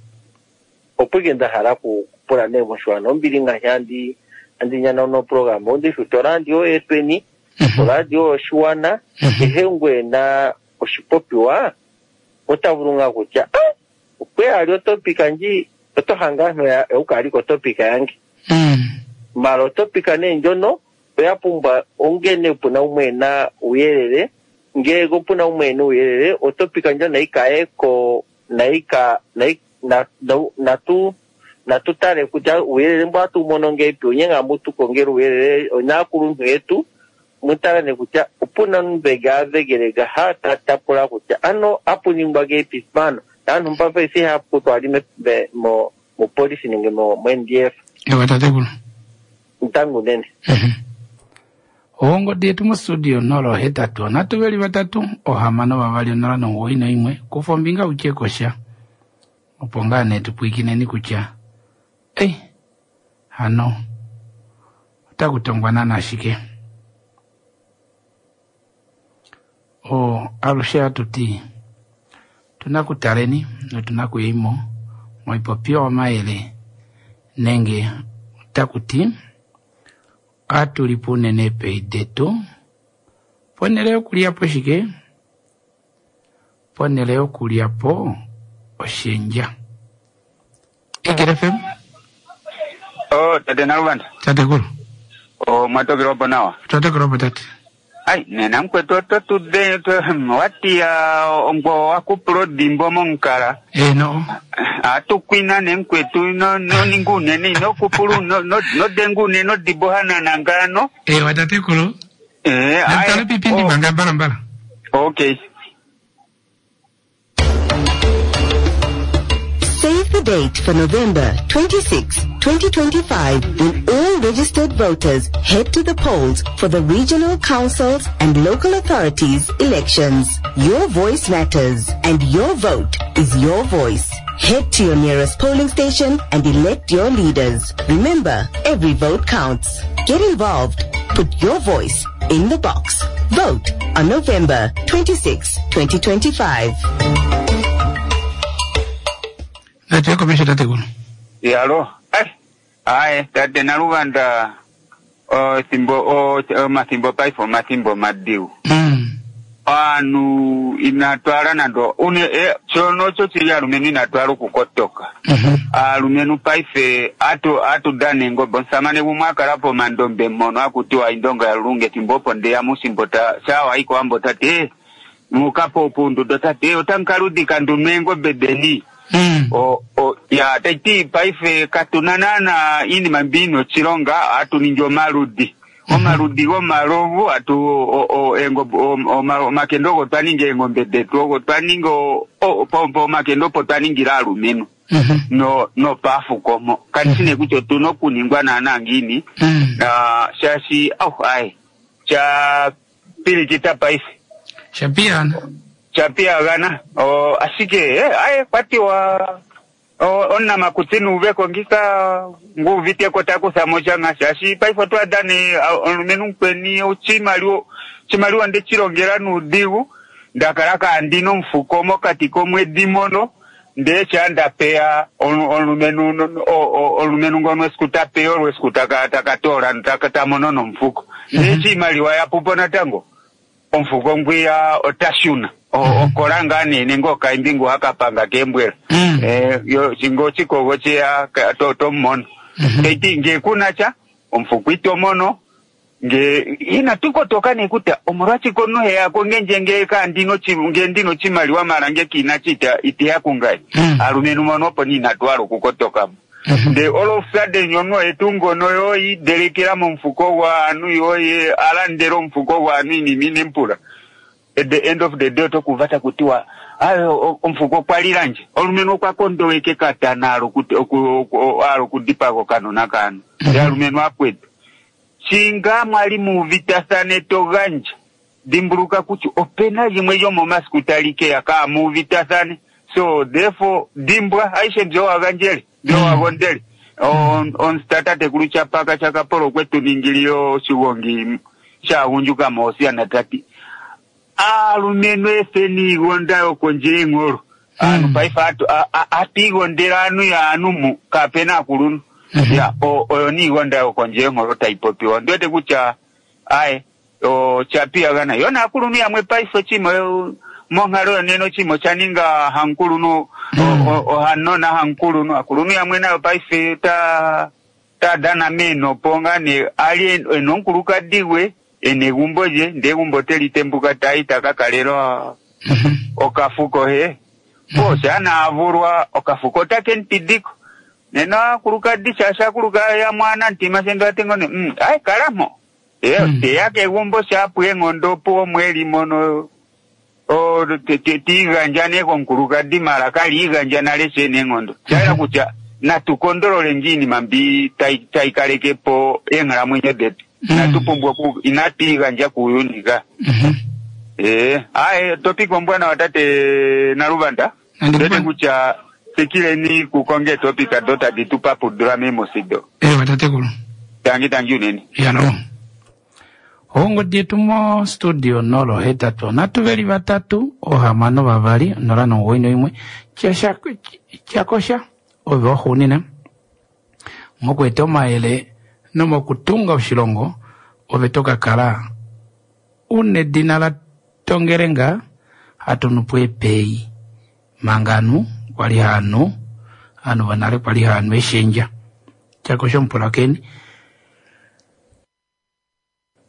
opugenda haraku pura ne moshuana ombiringa yandi andi nyana no program ondi futorandi o etweni radio shuana ehengwe na oshipopiwa otavurunga kucha ah ukwe ali topika nji to hangano ya ukali ko topika yangi
mm
maro topika ne njono yapumba ongene puna umwena uyerere ngego puna umwena uyerere otopika njo naikae ko naika naika na na tu na tutare kuja uyerere mbatu mononge pyo nyenga mutu kongera uyerere onakuru yetu mutara ne kuja upuna nbega vegerega hata tapula kuja ano apuni mbage pismano anu mpapa isi hapu to alime mo mo polisi ninge mo mo N D F
ewa tatekulu
ntangu nene
mhm ongo dietu mu studio nolo hetatu natubeli batatu ohamano babali nala no woina imwe kufombinga uchekosha opongane tupwikine ni kucha eh hano utakutongwana na shike o alusha tuti tunakutaleni no tunakuimo moipopio maele nenge takuti atulipune ne peideto poneleo kuliapo shike poneleo kuliapo oshenja Eagle F M
oh tate narubanda
tate kulu
oh mwatoki robo nawa
tate kulu tate
ai nena mkweto to tude to wati ya ongo akupro dimbo monkara
eh no
atu kwina ne mkwetu no no ningune ni no kupuru no no no dengune no dibohana nangano
eh watate kulo
eh
ai tale pipindi
oh.
manga barambara
okay.
Save the date for November twenty-sixth, twenty twenty-five, when all registered voters head to the polls for the regional councils and local authorities elections. Your voice matters, and your vote is your voice. Head to your nearest polling station and elect your leaders. Remember, every vote counts. Get involved. Put your voice in the box. Vote on November twenty-sixth, twenty twenty-five.
Ate komesha tate kuno.
Yalo. Ai. Ai, tate naruganda o simbo o masimbo paifo masimbo madiu.
Mm.
Anu inatwala nando une e chono cho chiri lumenu inatwala kukotoka.
Mhm.
Ah lumenu paife atu atu dane ngobo samane bumwaka rapo mandombe mono akutiwa indonga ya lunge timbopo ndeya musimbota sawa iko ambota te mukapo pundu dotate otankarudi kandumengo bedeni.
Mm.
O o ya tati paife katunana na ini mambino chironga atu ninjo marudi. O marudi o marovu atu o o engo o o makendo go twaninge ngombe detu go twaningo o pompo makendo po twaningira lumenu.
Mhm.
No no pafu komo kanisine kucho tuno kuningwa na nangini na shashi au ai cha pili kita paife
Shapiana
Chapia gana o asike eh ai pati wa o onna makutinu uveko ngika ngu vite kota kusamoja ngashi paifo to adani olumenu kweni ochimaliwo chimaliwo ande chirongera nudigu ndakaraka andino mfuko mo katiko mwedimono nde chanda pea olumenu olumenu ngono skuta pea olwe skuta katakatora ntakata monono mfuko nde chimaliwa ya pupona tango omfuko ngwia otashuna o okoranga nene ngoka imbingu hakapanga kembwera
mm.
eh yo chingo chikogo chia toto mono mm-hmm. Eti nge kunacha omfukwito mono nge ina tuko tokane kuta omurachi kono he yako ngenje nge kandino chirunge ndino chimaliwa marange kinachita iti yakungai mm. Alumenu mono poni natwaro kukotoka mm-hmm. De all of sudden yono etungo no yoi derekera mu mfuko wa anu yoi alandero mfuko wa anu ni mine mpura. At the end of the day to kuvata kutiwa ayo omfuko kwaliranje olumeno kwa kondo weke katanaro kuti aro kudipa ko kanona kanu ya lumeno akwetu chinga mwali mu vitasane to ganja dimburuka kuti opena yimwe yo moma skutalike yaka mu vitasane so therefore dimbwa aishe njo aganjeli njo agondeli on on startate kulucha paka chakaporo kwetu ningilio chiwongi cha unjuka mosi anatati alumeno efeni gonda okonje ngoro anu paifa atu ati gondera anu ya anu kapena kulunu ya o oni gonda okonje ngoro taipopi ndete kucha ai o chapia gana yona akulunu ya mwe paifa chimo mongaro neno chimo chaninga hankulunu o hanona hankulunu akulunu ya mwe na paifa ta ta dana meno ponga ne ali enonkuluka diwe ene gumboje nde gumboteli tembuka taita kakalero okafuko he po sana avurwa okafuko takentidiko nena kuluka disha kuluka ya mwana ntima sendo atengone mm ai karamo eh mm. Te yake gumbo shapu ngondo po mweli mono o te te tiga njane ko kuluka di mara kali ganja na lese ne ngondo chala kucha na tukondorole njini mambi tai tai kaleke po engara mwenye dete na tupumbwa ku inatiga nja kuyunika mhm eh ai topic mbwana watate na Rubanda ndete kucha sekile ni kukonge topic adota ditupa programe mosido
eh watate kulo
tangi tangi nini
ya no hongo dietumo studio nolo hetato natuveli batatu ohamano babali nolano woino imwe chasha chakosha obo hunina mokwete omaele nomo kutunga ushilongo ovetoka kala une dinala tongerenga hatunupwe pei manganu wali hanu anu wanale wali hanu eshenja chako shompula keni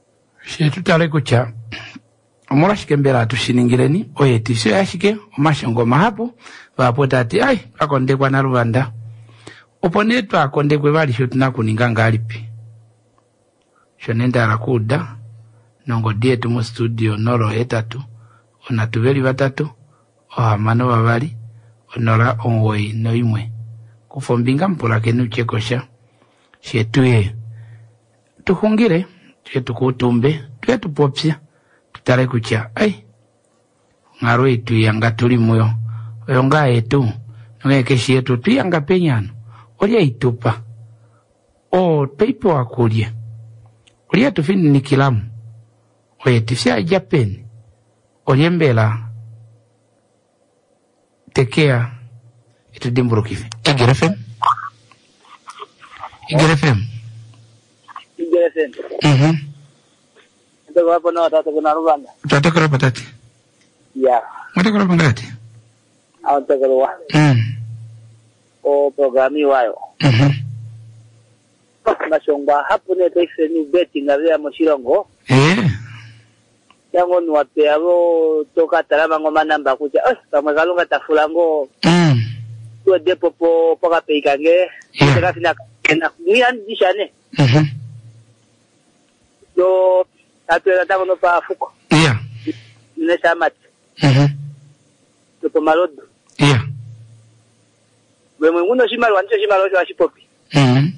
Shetu tale kucha. Omora shikembera tushiningireni. Oye tisio ya shike. Omashongo mahapo. Wapota ati ai. Akonde kwa na Rwanda. Oponetu akonde kwe wali shotu na kuninganga alipi. Shonenda arakuda. Nongo die tumo studio noro etatu. Onatuveli watatu. Ohamano wawali. Onora onwoi no imwe. Kufombinga mpula kenu chekosha. Shetuye. Tukungire. Shetu kutumbe. Tuye tupopsia. Tutare kucha. Ay. Ngaro itu yanga tuli muyo. Oyonga etu. Nungeke yetu tu yanga penyano. Olia itupa. O peipo akulia. Olia tufini ni kilamu. Oye tifia Japani. Olia mbela. Tekea. Itu dimburu kifi. Igere F M. Igere F M.
Igere F M.
Mhm.
Ito kwa hapo na tata kuna Rwanda.
Tata kwa patati.
Ya.
Mata kwa ngati.
Au tata kwa.
Mhm.
O programi wayo.
Mhm.
Mashongwa hapo ne texe ni beti ngavya mushirongo.
Eh.
Yango nuwape abo toka talama ngoma namba kucha. Eh, kama kalunga tafulango.
Mhm.
Tuwa depo po poka peikange.
Yeah.
Teka sina kena. Niyan dishane.
Mhm.
So, tatu ya tango no pa fuko.
Yeah.
Nesa mat.
Mhm.
Tupo malodo.
Yeah.
Bwe mwenguno shimalo wancho shimalo wa shipopi.
Mhm.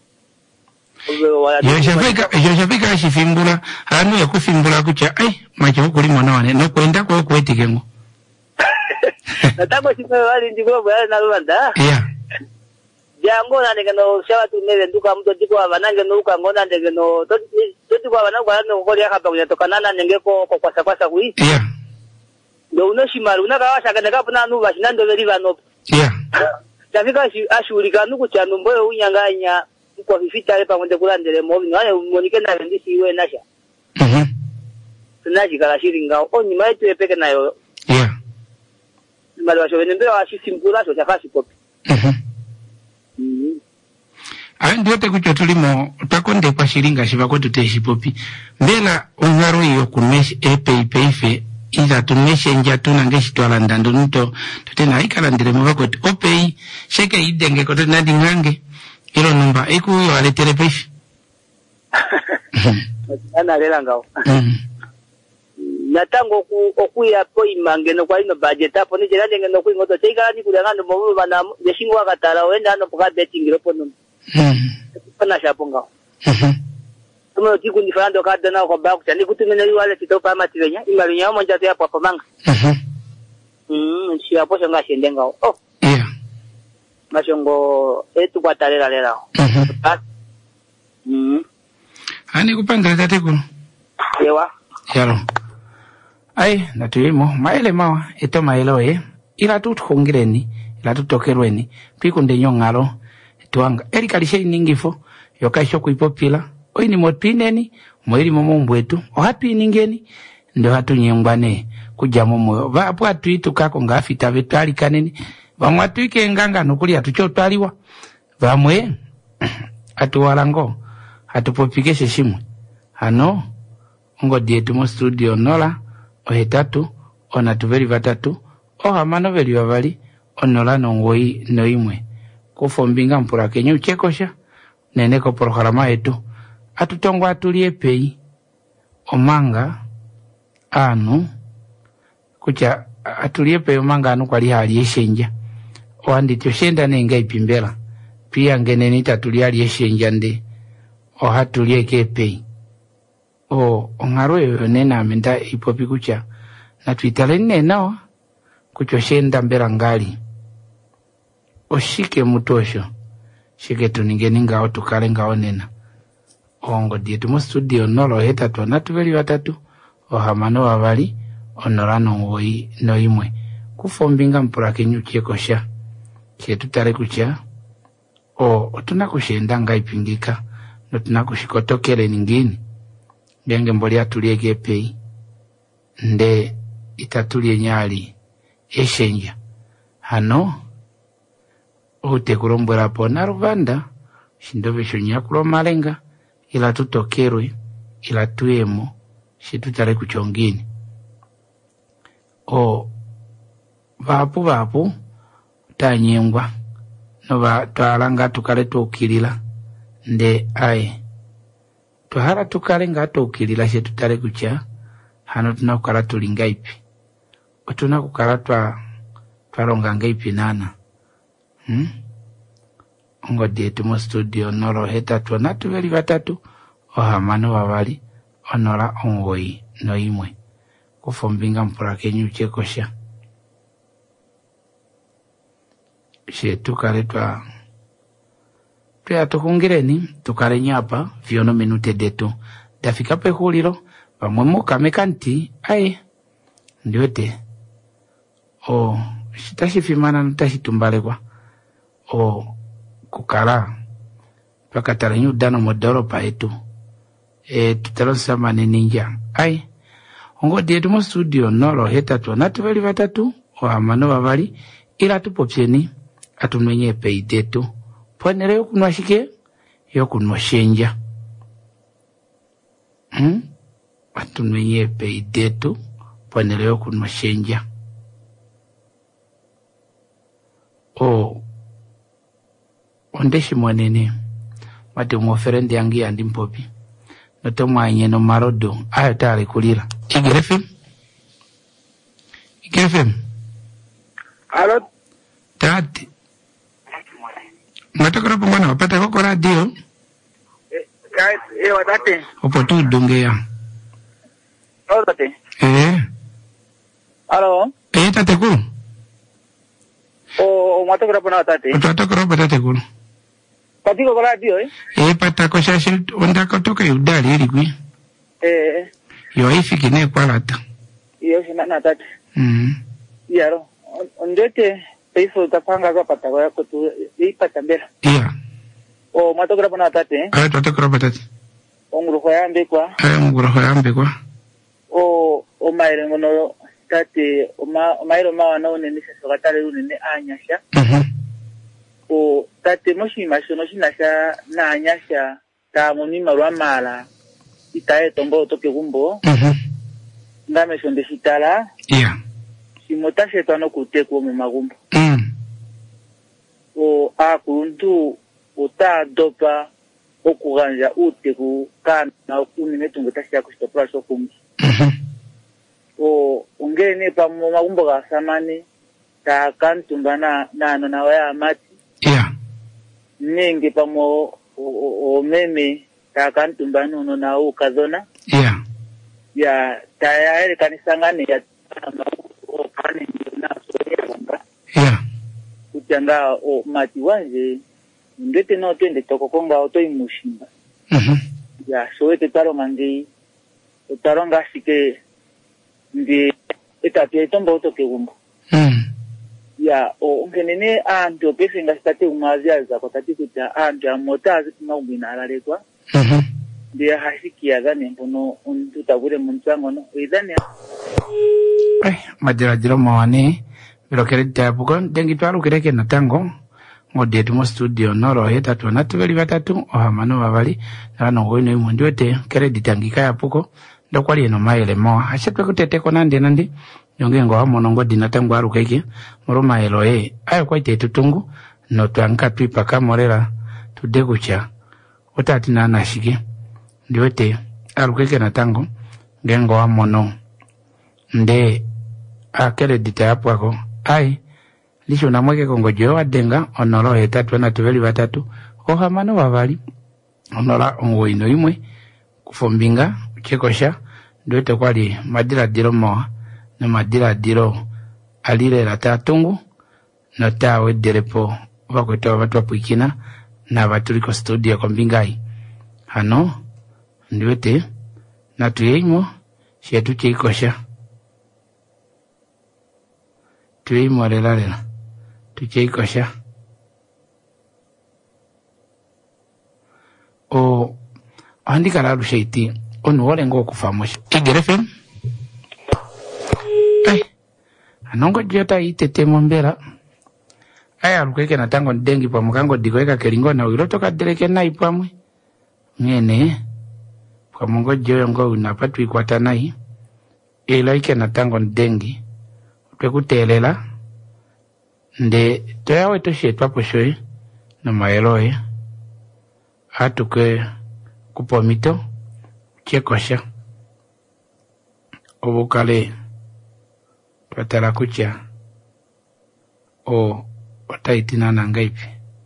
Yoshafika, yoshafika shifimbula, hanu ya kufimbula kucha, ai, macho hukuli mwana wane, no kuenda kwa kuweti kengu.
Natako shimalo wali ndikuwa bwaya na Rwanda.
Yeah.
Jango na ngeno shawa tunele nduka mto tiko abanange nuka ngona ndegeno toti kwa abanange kwa no koli hapa kunyatoka nana ngeko kwa kwasa kwasa kui.
Yeah.
Ndo unoshimaru unakawasha kana kapuna nuba shinando beliva no.
Yeah.
Tafika ashulika nuku chanu mboyo unyanganya kwa fifita lepa mwende kulandele mobi wale monike na ndisi iwe nasha.
Mhm.
Tunaji kala shiringa oni maitu epeke nayo.
Yeah.
Mali washo benembele wa shisimpula so chafasi kopi.
Mhm.
Mhm.
Ayo ndiyo te kucho tulimo, takonde kwa shiringa shiva kwetu te shipopi. Mbela ungaro iyo kumeshi epe ipe ife, iza tumeshe nja tuna ngeshi tuwala ndando nito, tutena haika landile mwa kwetu opei, sheke idenge kote nadi ngange, ilo numba, iku uyo aletere peshi.
Ana lela ngao.
Mhm.
Natango ku okuya po imangeno kwa ino budget apo ni jelande ngeno ku ngoto teika ni kulangano mo bana yeshingwa katala wenda no poka betting ropo no.
Mhm.
Pana shapo ngao.
Mhm.
Tumo tiku ni falando kada na kwa baku tani kutumena ni wale titopa matilenya imalinya mo njate hapo hapo manga.
Mhm.
Mhm, shi hapo shanga shende ngao. Oh.
Yeah.
Mashongo etu kwa talela lela.
Mhm.
Mhm.
Ani kupanga tate kuno.
Ewa.
Yaro. Ai, natuimo, maele mawa, eto maelo e, ila tutu hongireni, ila tutu tokerweni, piku ndenyo ngalo, tuanga, erika lishe iningifo, yoka shoku ipopila, oi ni motpineni, mweri momo mbwetu, ohatu iningeni, ndo hatu nyembane, kujamo moyo, va apu hatu itu kako ngafita vetuali kaneni, va mwatu ike nganga nukuli hatu chotaliwa, va mwe, hatu walango, hatu popikeshe shimwe, hano, ungo dietu mo studio nola, ohetatu, onatuveli vatatu, ohamano veli wavali, onola nongoi noimwe. Kufombinga mpura kenyu chekosha, neneko programa etu, atutongo atulie pei, omanga, anu, kucha, atulie pei omanga anu kwa liha aliyeshenja. Oandi tioshenda nenga ipimbela, pia ngenenita atulie aliyeshenja nde, ohatulie ke pei. O ongarwe nena menda ipopi kucha na twitale nena kucho shenda mbera ngali oshike mutosho shike tuningeni ngao tukale ngao nena ongo dietu mu studio nolo heta to natuveli watatu ohamano wavali onorano woi noimwe kufombinga mpura kenyu chekosha chetu tare kucha o tunakushenda ngaipingika no tunakushikotokele ningini Genge mboli atulie gepei, nde itatulie nyali, eshenja. Hano, ute kurombwela po na Rwanda, shindove shonyakulo malenga, ila tutokerwe, ila tuemo, shitutale kuchongini o vapu vapu tanyengwa no va twalanga tukale tukilila nde ai tuhara tukale nga tukilila shitutale kucha hano tunakukala tulinga ipi otuna kukala twa twalonga ngaipi nana hmm? Ngodi tumo studio noro heta tuona tuveli vatatu ohamano wavali onora ongoyi no imwe kufombinga mpura kenyu chekosha she tukale twa twa tukungireni tukale nyapa vyono minute detu dafika pe huliro vamwe mukameka nti ai ndiwete o shitashifimana ntashitumbalekwa o kukala pakatala nyudano modoropa etu e tutalonsa maneninja ai ongodi etu mo studio nolo heta tu natuveli vatatu ohamano vavali ila tupopyeni atunwenye peidetu ponere yokunwa shike yokunwa shenja hmm? Atunwenye peidetu ponere yokunwa shenja o ondeshi mwanene mati umwoferendi yangi yandi mpopi noto mwanye no marodo ayo tale kulira Igerefem Igerefem
alo
tati matokora pumwana wapata koko radio
eh kai eh watate
opo tu dongea
watate
eh
alo
eh tate ku
o matokora pumwana watate
matokora patate ku
patiko kwa radio eh
eh patako shashi onda kutoka yudali ilikwi
eh
yo ifiki ne kwalata
iyo shina na tati
mhm
yaro ondete peiso tapanga kwa patako yako tu ipata mbele
yeah
o matokora pumwana watate
eh matokora patate
onguruho yambe kwa
eh onguruho yambe kwa
o o maire ngono tate o ma o maire ma wana unene sokatale unene anyasha
mhm
o tate moshi mashono shinasha na anyasha ta moni marwa mala itae tombo toke gumbo
mhm
ndame shonde shitala
yeah
simota shetano kuteko mu magumbo
mhm
o a kuntu uta dopa okuganja uteku kana kunime tungetashya kustopra sokumbi
mhm
o ungene pa mu magumbo ga samani ta kantumbana nano na waya mati
yeah
ningi pamo o meme ta kantumbano no na u kazona
yeah
ya tayari kanisangane ya o kani na soyanga
yeah
kutanga o mati wanje ndete no twende tokokonga oto imushinga
mhm
ya soete taro mangi utaronga shike ndi etapia itomba oto kegumbo
mhm
ya o ngenene antu pesinga state umazia za kotati kuta antu amotazi kumaumbina alalekwa
mhm
ndiye hasikia gani mpono untu tabure muntango no idani
eh madira dira mawane bilo kere tabugo dengi twalu kireke na tango ngode tumo studio noro heta tuna tubeli batatu ohamano babali nano ngoino imundwete kere ditangika yapuko ndokwali eno maile mo hashatwe kuteteko nande nande yonge ngo hamono ngo dinatangu arukeke muruma eloe ayo kwaite tutungu no twanka twipaka morera tudekucha otati na nashike ndiwete arukeke natango ngengo hamono nde akere ditayapu ako ai lisho na mweke kongo jeo wadenga onoro hetatu na tuveli batatu ohamano babali onora ongoino imwe kufombinga chekosha ndiwete kwali madira diro moa na madira diro alire la tatungu na tawe derepo wakweta watu wapuikina na batuliko studio kombingai hano ndiwete na tuyeimo shetu cheikosha tuyeimo lela lela tucheikosha o andika la rushaiti onu wale ngo kufamusha Igerefem ai anongo jota itete mombera aya rukeke na tango ndengi pa mukango dikoeka kelingo na uiroto kadereke na ipamwe ngene kwa mungo joyo ngo unapatu ikwata nai ilo ike natango ndengi pekutelela nde toyawe toshetwa poshoi na maeloe hatuke kupomito chekosha obukale twatala kucha o otaitina nangaipi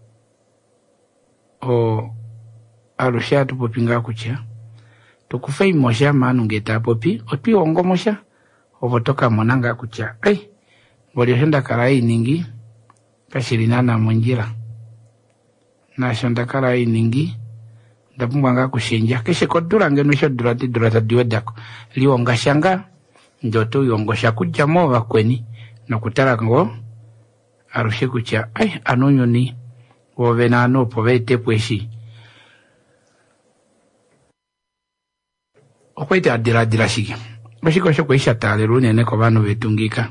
o arusha tupopinga kucha tukufei mosha manu ngeta popi opi ongo mosha obotoka monanga kucha ai boli henda karai ningi kashirinana monjira na shonda karai ningi ndapungwanga kushenja keshe kodura ngeno sho durati durata diwedako liwonga shanga ndoto yongosha kuja mowa kweni nokutala ngo arushe kucha ai anonyo ni wovena no povete pweshi okwaite adira dira shiki bashiko sho kwisha tale runene ko bano betungika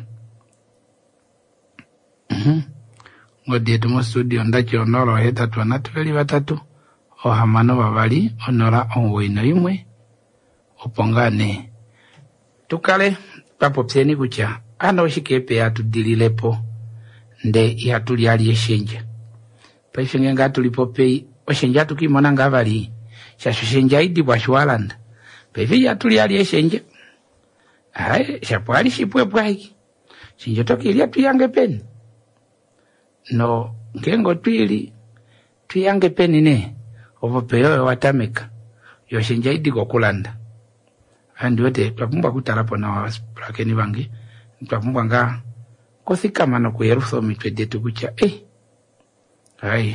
mhm ngode tumo studio ndachi onoro heta twana tweli batatu ohamano babali onora onwino imwe opongane tukale papo pseni kucha ana oshikepe yatudililepo nde yatuli ali eshenja paisenge nga tulipo pei oshenja tukimona nga bali shashenja idi bwashwalanda pevi yatuli ali eshenja ai shapwali shipwe bwai shinjo tokilia tuyange peni no ngengo twili tuyange peni ne ovo peyo watameka yoshenja idi kokulanda andi wote twapumba kutalapo na wasprakeni bangi twapumba nga kothika mano kuyeruso mitwede tukucha eh hai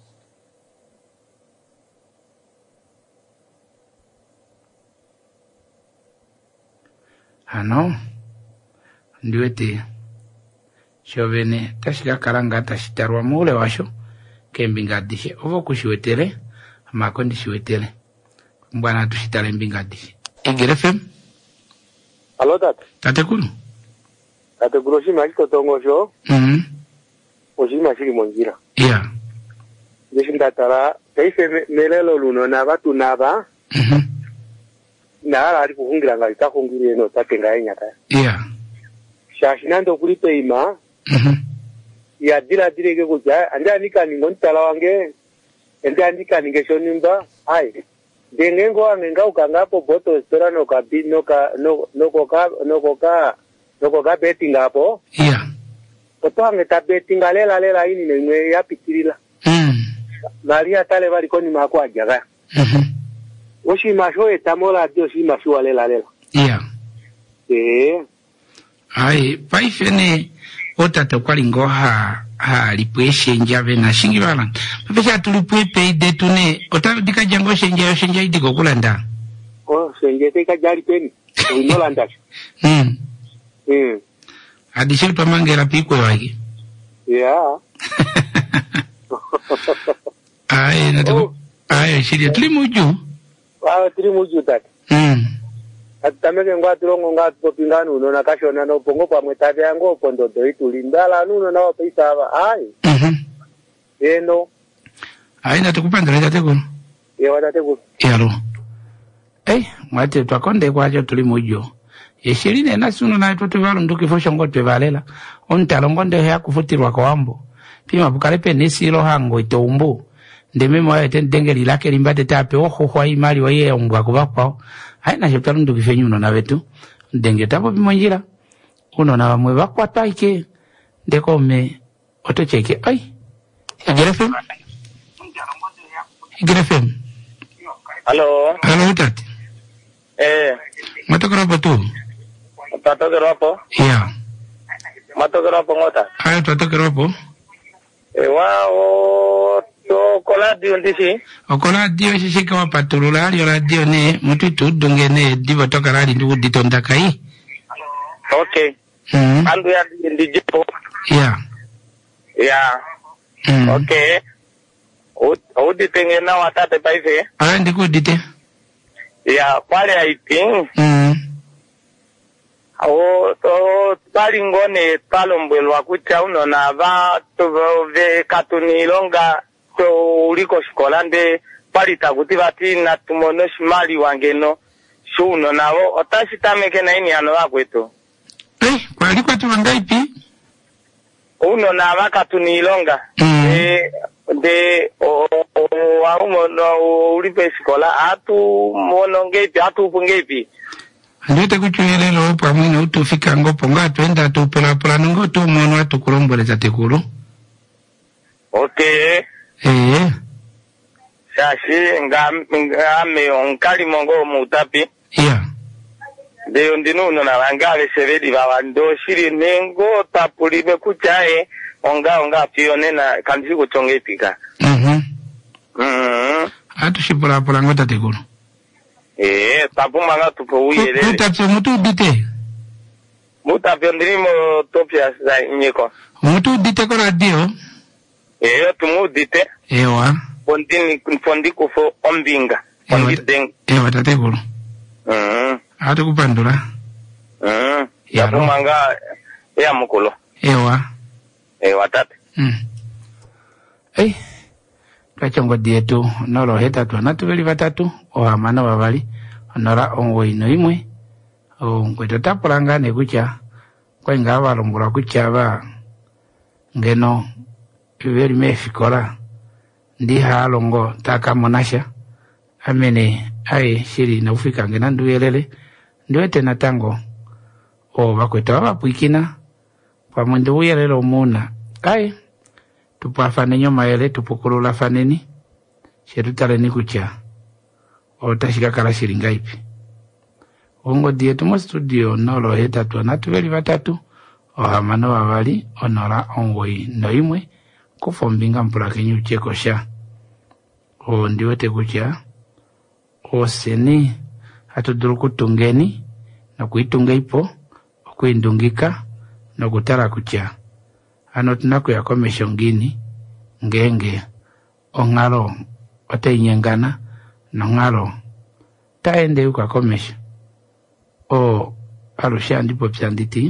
ano ndiwete shovene tashika karanga tashitarwa mule washo kembingadishe ovo kushiwetere amakondi shiwetere mbwana tushitale mbingadishe Egerefem.
Alo tate.
Tate kulu.
Tate kulu shi maki tongo sho.
Mhm.
Oshi mashiri monjira.
Yeah.
Deshinda tara taife melelo luno na batu naba.
Mhm.
Na ala ari kuhungira ngali ta hungire no tate ngai nyaka.
Yeah.
Shashinando kulipe ima.
Mhm.
Ya dira direge kuja anja nika ningon tala wange. Enda nika ningesho nimba. Hai. Dengengo angenga ukangapo boto stora no kabi no ka no no koka no koka no koka betting hapo.
Yeah.
Oto angeta betting alela lela ini ne ya pikirila.
Mm.
Maria tale bali koni mako ajaga.
Mhm.
Oshi masho etamola dio shi masho alela lela.
Yeah.
Eh.
Ai paifene otato kwalingo ha ha lipweshe njave na shingi bala pepesha tulipwe peide tune ota dika jango shenja shenja idiko kulanda
oh shenja tika jari peni inolanda
mm
mm
adishel pamangera piko waki
yeah
ai nato ai shiri tulimuju
ah tulimuju tat
mm
atameke ngwa turongo nga popingano no nakashona no pongo pa mwetabe yango pondo do itulindala nuno na opisa aba ai
mhm
eno
ai na tukupandira tate kuno
ye wadate kuno
yalo eh mwate twakonde kwacho tulimujo yeshirine na suno na tutu valo ndukifosha ngote valela ontalo ngonde ya kufutirwa kwa wambo pima bukale pe nesilo hango itombo ndeme moyo tendengeli lake limbate tape oho kwa imali wa yeye ongwa kubakwa haina sheptalu ndukifenyu uno na vetu ndenge tapo bimonjira uno na wamwe bakwa taike ndeko me otocheke ai Egerefem Egerefem
Hello
Hello utati
eh
matokera hapo tu
tatokera hapo
yeah
matokera hapo ngota
hayo tatokera hapo
e wao to koladio ndisi
okoladio shishika wa paturula ali radio ne mutu tudunge ne divo toka rali ndu ditonda kai
okay
mm
andu ya ndijipo
yeah
yeah
mm.
Okay o ditenge na watate paife
ah ndiko dite
yeah pale aiti
mm
o to pali ngone palombelwa kucha uno na va to ve katuni longa to uliko skolande
palita kuti bati na tumono shimali wangeno shuno nabo otashitameke na ini ano bakwetu
eh kwali kwetu wangaipi
uno na bakatunilonga
mm.
de de o wa umo no ulipe sikola atu mono ngeipi atu pungepi
ndete kuchuyelelo pa mwino utufika ngopo ngatwenda tu pula pula ngo tu mono atukulomboleza tekulu
okay
eh
shashi ngame onkali mongo mutapi
yeah
de ndinuno na bangale sevedi baba ndo shiri nengo tapulibe kuchae onga onga pione na kanzi kuchongepika
mhm
mhm
atu shipula pula ngota tekulu
eh tapuma nga tupo uyele
mutatse mutu dite
mutapi ndimo topia za nyeko
mutu dite ko radio
eh tumu dite
ewa
pondini pondi kufo ombinga pondi deng
ewa tatekulu
mhm
atu kupandula
mhm tapuma nga ya mukolo
ewa
ewa tate
mm eh kachongo dietu nolo heta tu natubeli batatu o amana babali onora ongoino imwe o ngweto tapulanga ne kucha kwa ngaba lombula kucha ba ngeno iberi mefikola ndi halongo taka monasha amene ai shiri na ufika ngena nduyelele ndiwete na tango o bakweta bapwikina kwa mwende uyelele omuna ai tupafane nyoma yele tupukulula faneni sherutale ni kucha otashika kala shiringa ipi ongo die tumo studio nolo heta tu natubeli batatu ohamano babali onora onwoi noimwe kufombinga mpula kenyu cheko sha o ndiwete kucha o seni hatuduru kutungeni na kuitunga ipo okuindungika na kutara kucha ano tunako ya komesho ngini ngenge ongalo oteinyengana na ngalo taende uka komesho o arusha ndipo pyanditi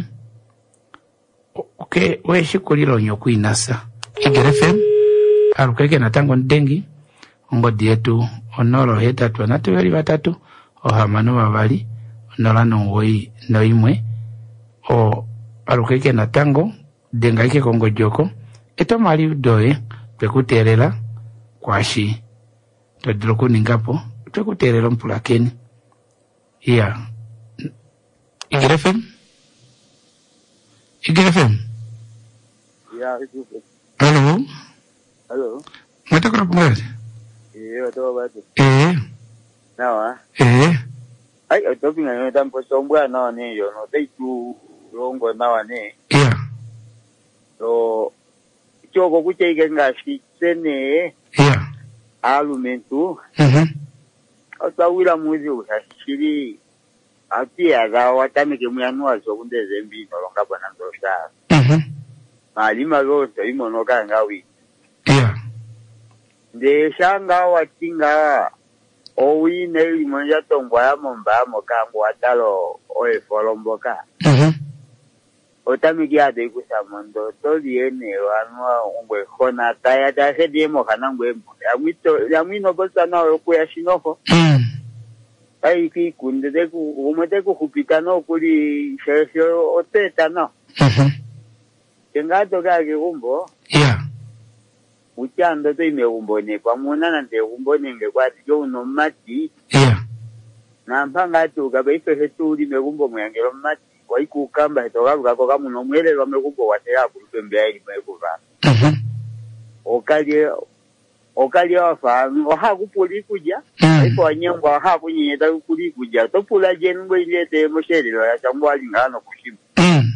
oke we shikulilo nyoku inasa igerefem arukeke na tango ndengi ongo dietu onoro heta tu natubeli batatu ohamano babali onora nongoi noimwe o arukeke na tango denga ike kongo joko eto mali doe pekuterela kwashi to droku ningapo pekuterela mpula keni iya igrefem igrefem
ya isupe
hello
hello
mata kwa pungati
eh to batu
eh
nawa
eh
ai otopinga yo tampo sombwa no ni yo no teitu rongo nawa ni
yeah
so choko kucheke ngashi sene
yeah
alumentu
mhm
otawira muzi usashiri apia ga watamike muyanu so kundeze mbino longa bana ndosa
mhm
malima loto imono kanga wi
yeah
de shanga watinga owi ne imoja tongwa ya momba mokango atalo oe folomboka
mhm
otamiki ade kusamondo toliene wanwa ungwe khona taya ta hedi mo kana ngwe amito yamino bosa na okuya shinoko
mm
ai ki kunde de ku umete ku kupita no kuli shesho oteta no
mhm
tenga toka ke gumbo
yeah
uchando to ime gumbo ne kwa muna na de gumbo nenge kwa yo no mati
yeah
na mpanga tu ga be hetu li me gumbo muyangelo mati waikukamba etogaruka ko kamuno mwele wa megumbo watera kulupembe ali mekuva
mhm
okali okali afa oha kupuli kuja ipo anyengwa oha kunyeta kuli kuja topula jengo ilete mosherero ya chambwa lingano kushima
mm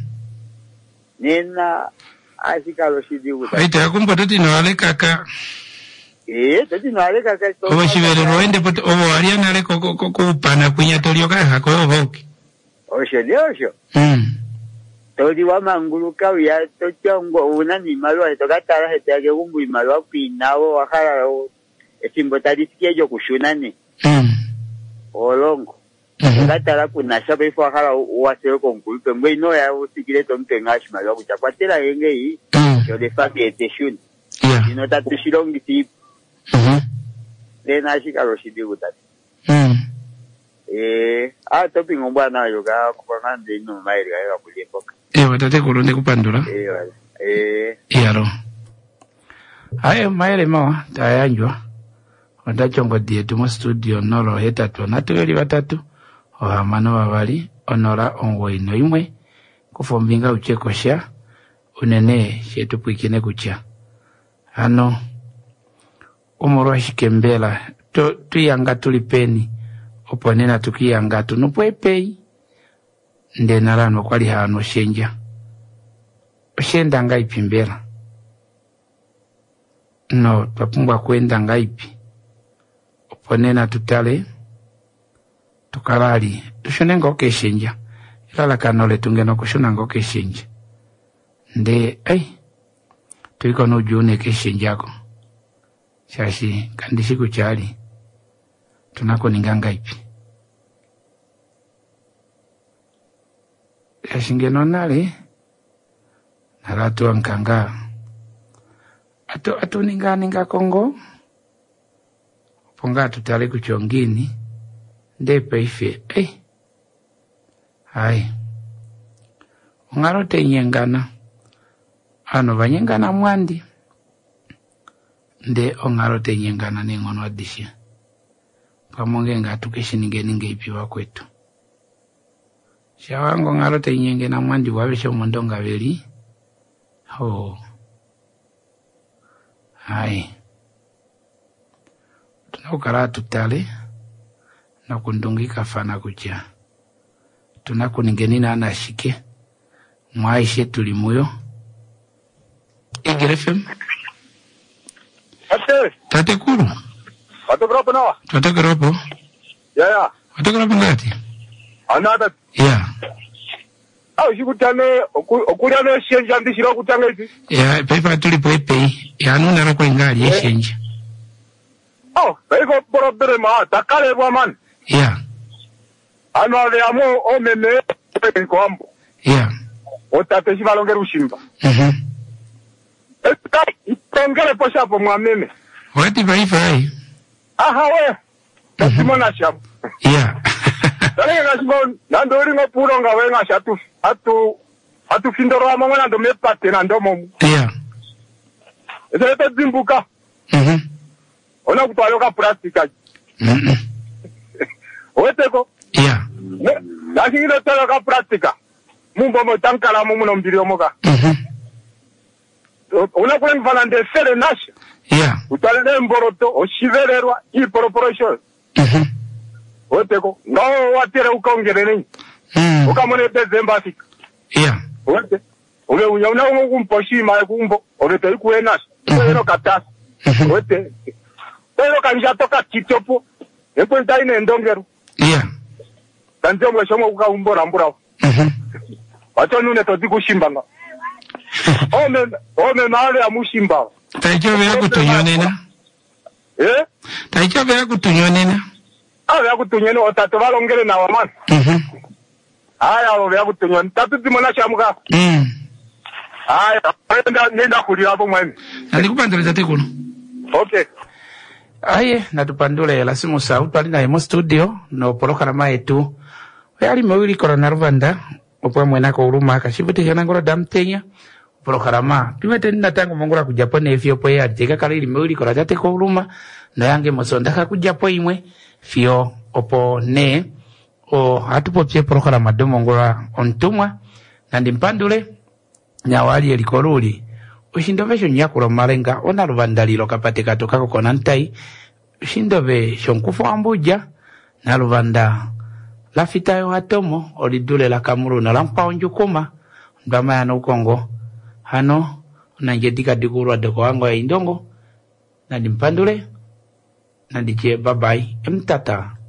nena asikalo shidi uta
aita yakumba tati no ale kaka
eh tati no ale kaka to
obo shibere roende poto obo ariana le ko ko ko pana kunya tolio ka ko oboki
osho osho
mm
todi wa mangulu ka ya to chongo una ni malo eto katara hete ke gumbu malo pinawo wakala esimbo talisikia jo kushuna ni
mm
olongo katara kuna shabe ifo wakala uwaseo konkulupe mwe ino ya usikile to mpenga shimalo kuchakwatela yenge hii yo de fabi ete shuni ino tatu shilongi tipu
le na shika lo shidi utati
mm
eh a topi ngomba na yoga kwa ngande ino mairi ga kulipoka
ewa tate kulonde kupandula
eh eh
yaro ayo maire mawa tayanjwa ondachongo dietu mu studio noro hetatu natubeli batatu ohamano babali onora ongoino imwe kufombinga uchekosha unene shetu pwikine kucha ano umurwa shikembela to tuyanga tulipeni oponena tukiyanga tunupwepei nde narano kwali hano shenja oshenda ngaipi mbela no twapumbwa kwenda ngaipi oponena tutale tukalali tushone ngoke shenja ilala kanole tungeno kushona ngoke shenja nde ai tuiko no june ke shenjako shashi kandishi kuchali tunako ninganga ipi yashingeno nale naratu ankanga ato ato ninga ninga Kongo ponga tutale kuchongini nde peife eh hai ungaro tenyengana ano banyengana mwandi nde ongaro tenyengana ningono adisha pamonge ngatukeshininge ninge ipiwa kwetu shawango ngaro tenyengena mwandi wabesha mondonga beli ho hai tunakara tutale na kundungika fana kucha tunakuningenina anashike mwaishe tulimuyo Eagle F M
Ate
tate kuru
Ate gropo nawa
tate gropo
ya ya
tate gropo ngati
anada
ya
au shikutane okulyano shenja ndishira kutanga izi
ya pepa tulipo epei ya nuna roko ingali ye shenja
oh bego porobere ma takale bwa man
ya
ano ave amo o meme ko ambo
ya
otate shibalongera ushimba
mhm
Ekai, itongere po shapo mwa meme.
Wati baifai.
Aha we. Tasimona shapo.
Yeah.
Dale nga shimon, nandori ngo puro nga we nga shatu, atu, atu findoro wa mongo nando mepate nando momu.
Yeah.
Ese ete zimbuka.
Mhm.
Ona kutwalo ka plastika.
Mhm.
Oweteko.
Yeah.
Nashingile talo ka plastika. Mumbo mo tankala mumu no mbiri omoka.
Mhm.
Una kule mfana nde sele nasha.
Yeah.
Utalele mboroto, oshivererwa, i poroporosho.
Mhm.
Oteko, ngao watire ukongere nini.
Mhm.
Ukamone bezemba afika.
Yeah.
Ote. Ule unyona ungu kumposhima ya kumbo, orete ikuwe nasha. Ikuwe no katasi. Ote. Pero kanja toka kitopo. Epo ntaine ndongeru.
Yeah.
Kanjo mwe shomo uka umbora mbura.
Mhm.
Wacho nune toti kushimbanga. Ome, ome maale ya mushimba.
Taicho vya kutunyonena.
Eh?
Taicho vya kutunyonena.
Ah, vya kutunyonena, otato valongele na wamana.
Mhm.
Aya, alo vya kutunyonena. Tatu timona shamuka.
Mhm.
Aya, nenda, nenda kulira hapo mwemi.
Nalikupandule tate kuno.
Okay.
Aye, natupandule ya lasimu sautu alina emo studio, no poloka na maetu. Weyali mewili kora naruvanda, opua mwenako uruma, kashibuti kanangora damtenya. Polokarama pimete nina tangu mongora kujapo ne fio poe ajeka kalili mewili kora tate ko uruma na yange mosondaka kujapo imwe fio opo ne o hatupo pye polokarama do mongora ontumwa nandi mpandule nyawali elikoruli ushindovesho nyakuro malenga ona ruvandalilo kapate katokako konantai ushindove shonkufu ambuja na ruvanda lafitayo hatomo olidule la kamuru na lampa onjukuma ndama ya nukongo hano nanjedika digurwa deko wango ya indongo na dimpandule na diche babai emtata